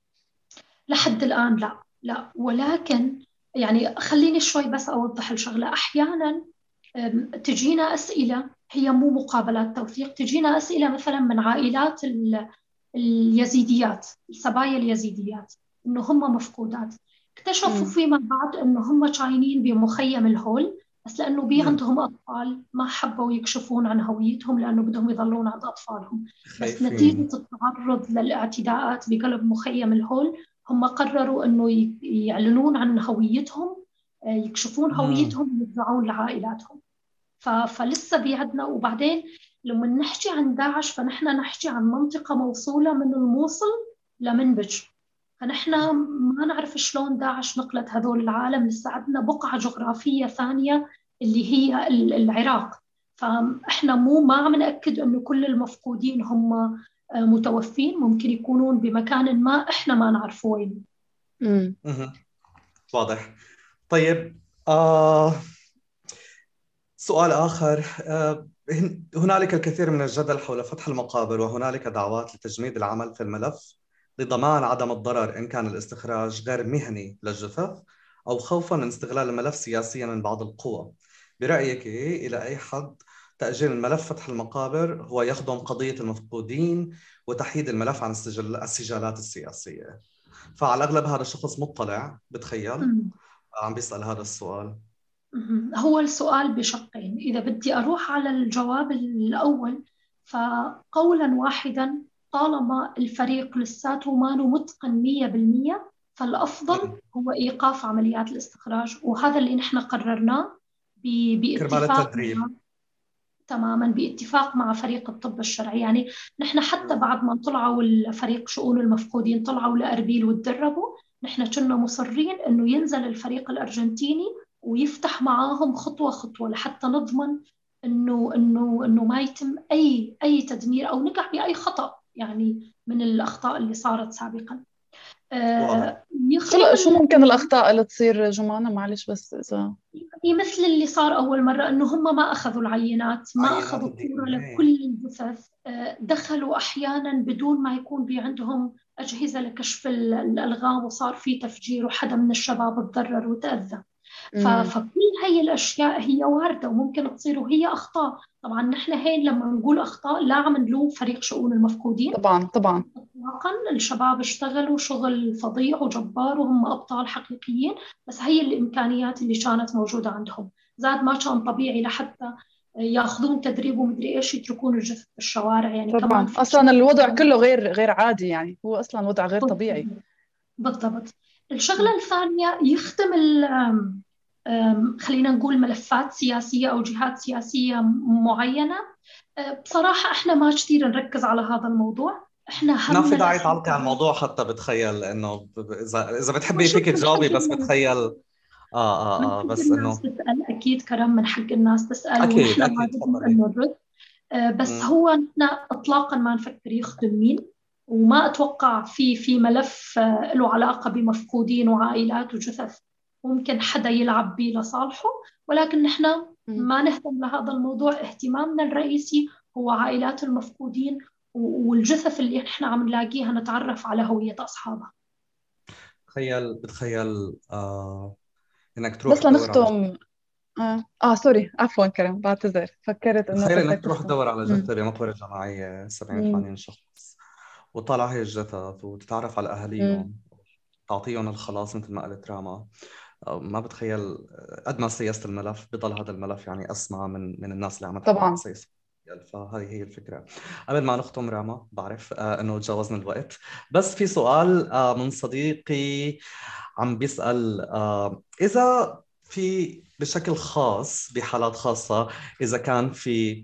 C: لحد الآن لا لا، ولكن يعني خليني شوي بس أوضح الشغلة. أحيانا أم، تجينا أسئلة، هي مو مقابلات توثيق، تجينا أسئلة مثلا من عائلات ال- اليزيديات، السبايا اليزيديات، إنه هم مفقودات. اكتشفوا
A: مم.
C: فيما بعد إنه هم شاينين بمخيم الهول، بس لأنه بي
B: مم.
C: عندهم أطفال ما حبوا يكشفون عن هويتهم، لأنه بدهم يضلون عند أطفالهم. بس
B: خايفين.
C: نتيجة التعرض للاعتداءات بقلب مخيم الهول، هم قرروا إنه ي- يعلنون عن هويتهم، آه، يكشفون
B: مم.
C: هويتهم ويرجعون لعائلاتهم. ف- فلسه بيعدنا. وبعدين لما نحكي عن داعش فنحن نحكي عن منطقة موصولة من الموصل لمنبج، فنحن ما نعرف شلون داعش نقلت هذول العالم. لسه عندنا بقعة جغرافية ثانية اللي هي ال- العراق. فإحنا مو ما عم نأكد إنه كل المفقودين هم متوفين، ممكن يكونون بمكان ما إحنا ما نعرفه وين.
A: امم
B: واضح. طيب آه سؤال آخر. آه هنالك الكثير من الجدل حول فتح المقابر، وهنالك دعوات لتجميد العمل في الملف لضمان عدم الضرر إن كان الاستخراج غير مهني للجثث، أو خوفا من استغلال الملف سياسيا من بعض القوى. برأيك إلى أي حد تأجيل الملف فتح المقابر هو يخدم قضية المفقودين وتحييد الملف عن السجل السجالات السياسية؟ فعلى الأغلب هذا الشخص مطلع بتخيل عم بيسأل هذا السؤال.
C: هو السؤال بشقين، إذا بدي أروح على الجواب الأول فقولا واحدا، طالما الفريق لساته ما متقن مية بالمية فالأفضل هو إيقاف عمليات الاستخراج، وهذا اللي نحن قررناه باتفاق مع تماما باتفاق مع فريق الطب الشرعي. يعني نحن حتى بعد ما طلعوا الفريق شؤون المفقودين طلعوا لأربيل وتدربوا، نحن كنا مصرين إنه ينزل الفريق الأرجنتيني ويفتح معاهم خطوة خطوة لحتى نضمن إنه إنه إنه ما يتم أي أي تدمير أو نقع بأي خطأ يعني من الأخطاء اللي صارت سابقا.
A: آه شو ممكن الأخطاء اللي تصير جمانة؟ معلش بس إذا
C: يعني مثل اللي صار أول مرة، إنه هم ما أخذوا العينات، ما
B: عينات
C: أخذوا
B: الدي
C: صورة
B: إن إيه.
C: لكل الجثث، دخلوا أحيانا بدون ما يكون بي عندهم أجهزة لكشف الألغام، وصار في تفجير وحدا من الشباب تضرر وتأذى. فكل هاي الأشياء هي واردة وممكن تصير وهي أخطاء. طبعا نحن هين لما نقول أخطاء لا عم نلوم فريق شؤون المفقودين،
A: طبعا طبعا
C: إطلاقاً. الشباب اشتغلوا شغل فظيع وجبار وهم أبطال حقيقيين، بس هي الإمكانيات اللي كانت موجودة عندهم. زاد ما كان طبيعي لحتى ياخذون تدريب ومدري إيش يتركون الجثث في الشوارع. يعني
A: طبعا
C: كمان في
A: أصلا الوضع كله غير غير عادي، يعني هو أصلا وضع غير طبيعي.
C: بالضبط. الشغلة الثانية يخدم خلينا نقول ملفات سياسية أو جهات سياسية معينة. بصراحة إحنا ما كثير نركز على هذا الموضوع. إحنا
B: ما في
C: همنا
B: داعي تعلقي على الموضوع حتى بتخيل إنه إذا إذا بتحبي فيك تجاوبي، بس بتخيل آه آه آه
C: من حق
B: بس
C: الناس
B: إنه
C: تسأل. أكيد كرم، من حق الناس تسأل
B: أكيد
C: ونحن
B: أكيد
C: واجبنا
B: تفضلي.
C: إنه نرد. بس
B: م.
C: هو نحن إطلاقا ما نفكر يخدم مين، وما أتوقع في في ملف له علاقة بمفقودين وعائلات وجثث ممكن حدا يلعب به لصالحه. ولكن نحن ما نهتم لهذا الموضوع. اهتمامنا الرئيسي هو عائلات المفقودين والجثث اللي نحن عم نلاقيها، نتعرف على هوية أصحابها.
B: تخيل بتخيل آه إنك تروح
A: بس لنختم آه. اه سوري عفوا كرم، بعتذر، فكرت انه
B: تخيل
A: بدك
B: انك تروح
A: تختم.
B: تدور على جثة بمقبرة جماعية سبعين ثمانين شخص، وطالع هي الجثث وتتعرف على اهاليهم، تعطيهم الخلاص مثل ما قلت راما. ما بتخيل قد ما سياسة الملف بضل هذا الملف يعني اسمع من من الناس اللي عم
A: طبعا.
B: تسيس. فهذه هي الفكرة. قبل ما نختم راما، بعرف آه انه تجاوزنا الوقت، بس في سؤال آه من صديقي عم بيسأل آه إذا في بشكل خاص بحالات خاصة إذا كان في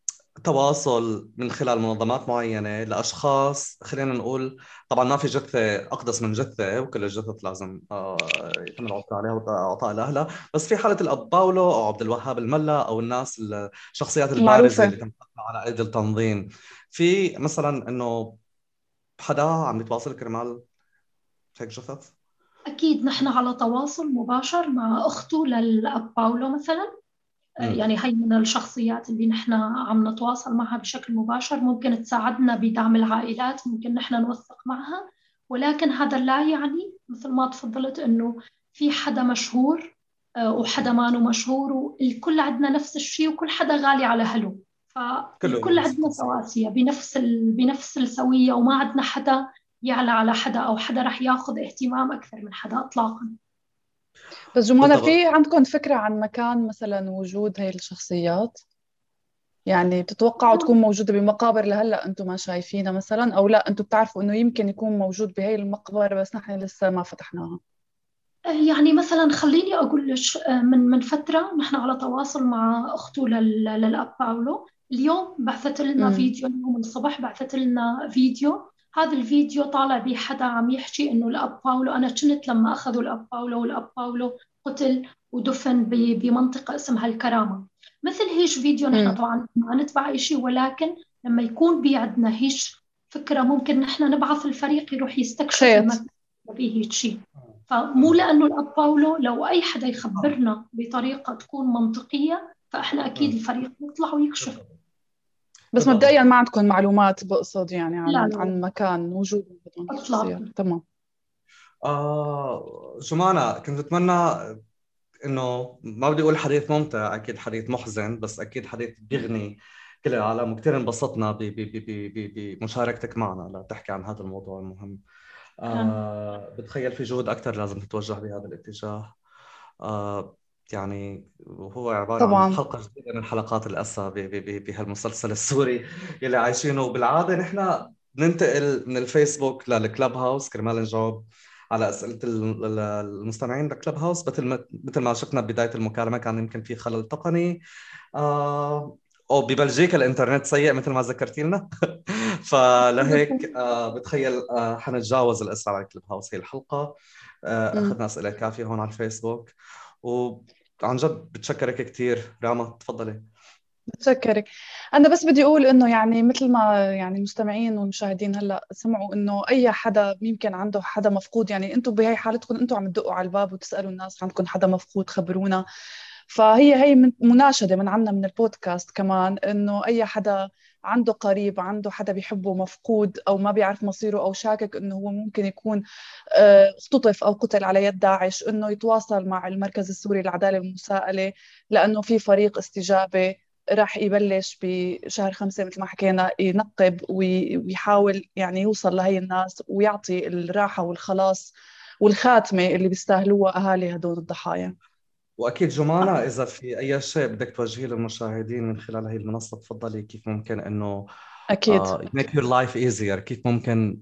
B: تواصل من خلال منظمات معينة لأشخاص، خلينا نقول طبعا ما في جثة أقدس من جثة وكل الجثث لازم يتم العثور عليها وإعطاء لأهلها، بس في حالة الأب باولو أو عبد الوهاب الملا أو الناس الشخصيات البارزة اللي تم على أيدي التنظيم، في مثلا إنه حدا عم يتواصل كرمال هيك جثث؟
C: أكيد نحن على تواصل مباشر مع أخته للأب باولو مثلا. يعني هي من الشخصيات اللي نحن عم نتواصل معها بشكل مباشر، ممكن تساعدنا بدعم العائلات، ممكن نحن نوثق معها. ولكن هذا لا يعني مثل ما تفضلت إنه في حدا مشهور وحدا ما مشهور، والكل عندنا نفس الشيء وكل حدا غالي على هلو، فالكل عندنا سواسية بنفس بنفس السوية، وما عندنا حدا يعلى على حدا أو حدا رح ياخذ اهتمام أكثر من حدا إطلاقاً.
A: بس جمانة، في عندكم فكرة عن مكان مثلا وجود هاي الشخصيات؟ يعني بتتوقعوا تكون موجودة بمقابر لهلا انتم ما شايفينها مثلا، او لا انتم بتعرفوا انه يمكن يكون موجود بهاي المقبرة بس نحن لسه ما فتحناها؟
C: يعني مثلا خليني أقول لك، من من فترة نحن على تواصل مع أخته للأب باولو. اليوم بعثت لنا م. فيديو، اليوم الصبح بعثت لنا فيديو. هذا الفيديو طالع به حدا عم يحكي إنه الأب باولو، أنا كنت لما أخذوا الأب باولو والأب باولو قتل ودفن بمنطقة اسمها الكرامة. مثل هيش فيديو نحن طبعا ما نتبع أي شيء، ولكن لما يكون بيعدنا هيش فكرة ممكن نحن نبعث الفريق يروح يستكشف المكان فيه هيك شيء. فمو لأنه الأب باولو، لو أي حدا يخبرنا بطريقة تكون منطقية فإحنا أكيد الفريق يطلع ويكشف.
A: بس مبدئيا ما عندكم معلومات بقصد يعني عن
C: لا لا.
A: عن مكان وجود بدون
C: أطلاقا.
A: تمام.
B: آه جمانة، كنت أتمنى إنه ما بدي أقول حديث ممتع، أكيد حديث محزن، بس أكيد حديث بيغني كل العالم، وكثير انبسطنا بمشاركتك معنا لتحكي عن هذا الموضوع المهم. آه بتخيل في جهود أكثر لازم تتوجه بهذا الاتجاه. آه يعني وهو عبارة
A: طبعاً.
B: عن حلقة جديدة من حلقات الأسى بهالمسلسل السوري يلي عايشينه. وبالعادة نحن ننتقل من الفيسبوك للكلاب هاوس كرمال نجاوب على أسئلة المستمعين لكلاب هاوس. مثل ما مثل ما شفنا بداية المكالمة كان يمكن في خلل تقني، آه أو ببلجيكا الإنترنت سيء مثل ما ذكرتي لنا. فلهيك آه بتخيل آه حنتجاوز الأسئلة على كلاب هاوس هي الحلقة. آه أخذنا أسئلة كافية هون على الفيسبوك، وعن جد بتشكرك كثير. راما تفضلي.
A: بتشكرك. أنا بس بدي أقول إنه يعني مثل ما يعني المستمعين والمشاهدين هلا سمعوا إنه أي حدا يمكن عنده حدا مفقود، يعني أنتم بهي حالتكم أنتم عم تدقوا على الباب وتسألوا الناس عندكم حدا مفقود خبرونا. فهي هي من مناشدة من عنا من البودكاست كمان، إنه أي حدا عنده قريب عنده حدا بيحبه مفقود أو ما بيعرف مصيره أو شاكك إنه هو ممكن يكون اختطف أو قتل على يد داعش، إنه يتواصل مع المركز السوري للعدالة والمساءلة، لأنه في فريق استجابة راح يبلش بشهر خمسة مثل ما حكينا ينقب ويحاول يعني يوصل لهي الناس ويعطي الراحة والخلاص والخاتمة اللي بيستاهلوها أهالي هدول الضحايا.
B: واكيد جمانة، اذا في اي شيء بدك توجهيه للمشاهدين من خلال هي المنصه تفضلي. كيف ممكن انه
A: اكيد
B: uh, make your life easier، كيف ممكن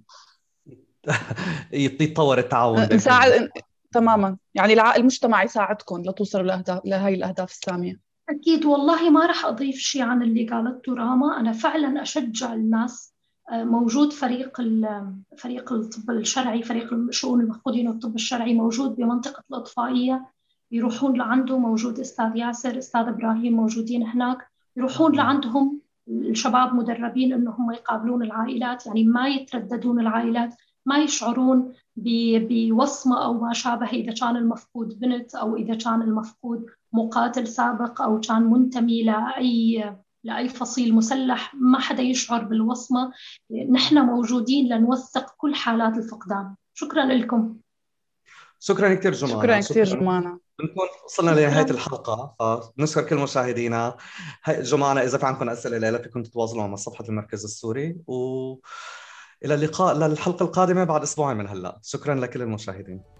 B: يتطور التعاون بينكم؟
A: نساعد تماما، يعني المجتمع يساعدكم لتوصلوا لأهداف لهي الاهداف الساميه.
C: اكيد والله ما راح اضيف شيء عن اللي قالته راما. انا فعلا اشجع الناس. موجود فريق فريق الطب الشرعي، فريق شؤون المفقودين والطب الشرعي موجود بمنطقة الإطفائية، يروحون لعنده. موجود أستاذ ياسر، أستاذ إبراهيم موجودين هناك، يروحون لعندهم. الشباب مدربين إنهم يقابلون العائلات، يعني ما يترددون العائلات، ما يشعرون بوصمة أو ما شابه إذا كان المفقود بنت أو إذا كان المفقود مقاتل سابق أو كان منتمي لأي لأي فصيل مسلح. ما حدا يشعر بالوصمة. نحن موجودين لنوثق كل حالات الفقدان. شكرا لكم.
B: شكرا كثير جمانة.
A: شكرا كثير جمانة.
B: بنكون وصلنا لنهاية الحلقة، فنشكر كل مشاهدينا. جمانة، إذا في عندكم أسئلة لها فيكم تتواصلوا مع صفحة المركز السوري، وإلى اللقاء للحلقة القادمة بعد أسبوعين من هلأ. شكرا لكل المشاهدين.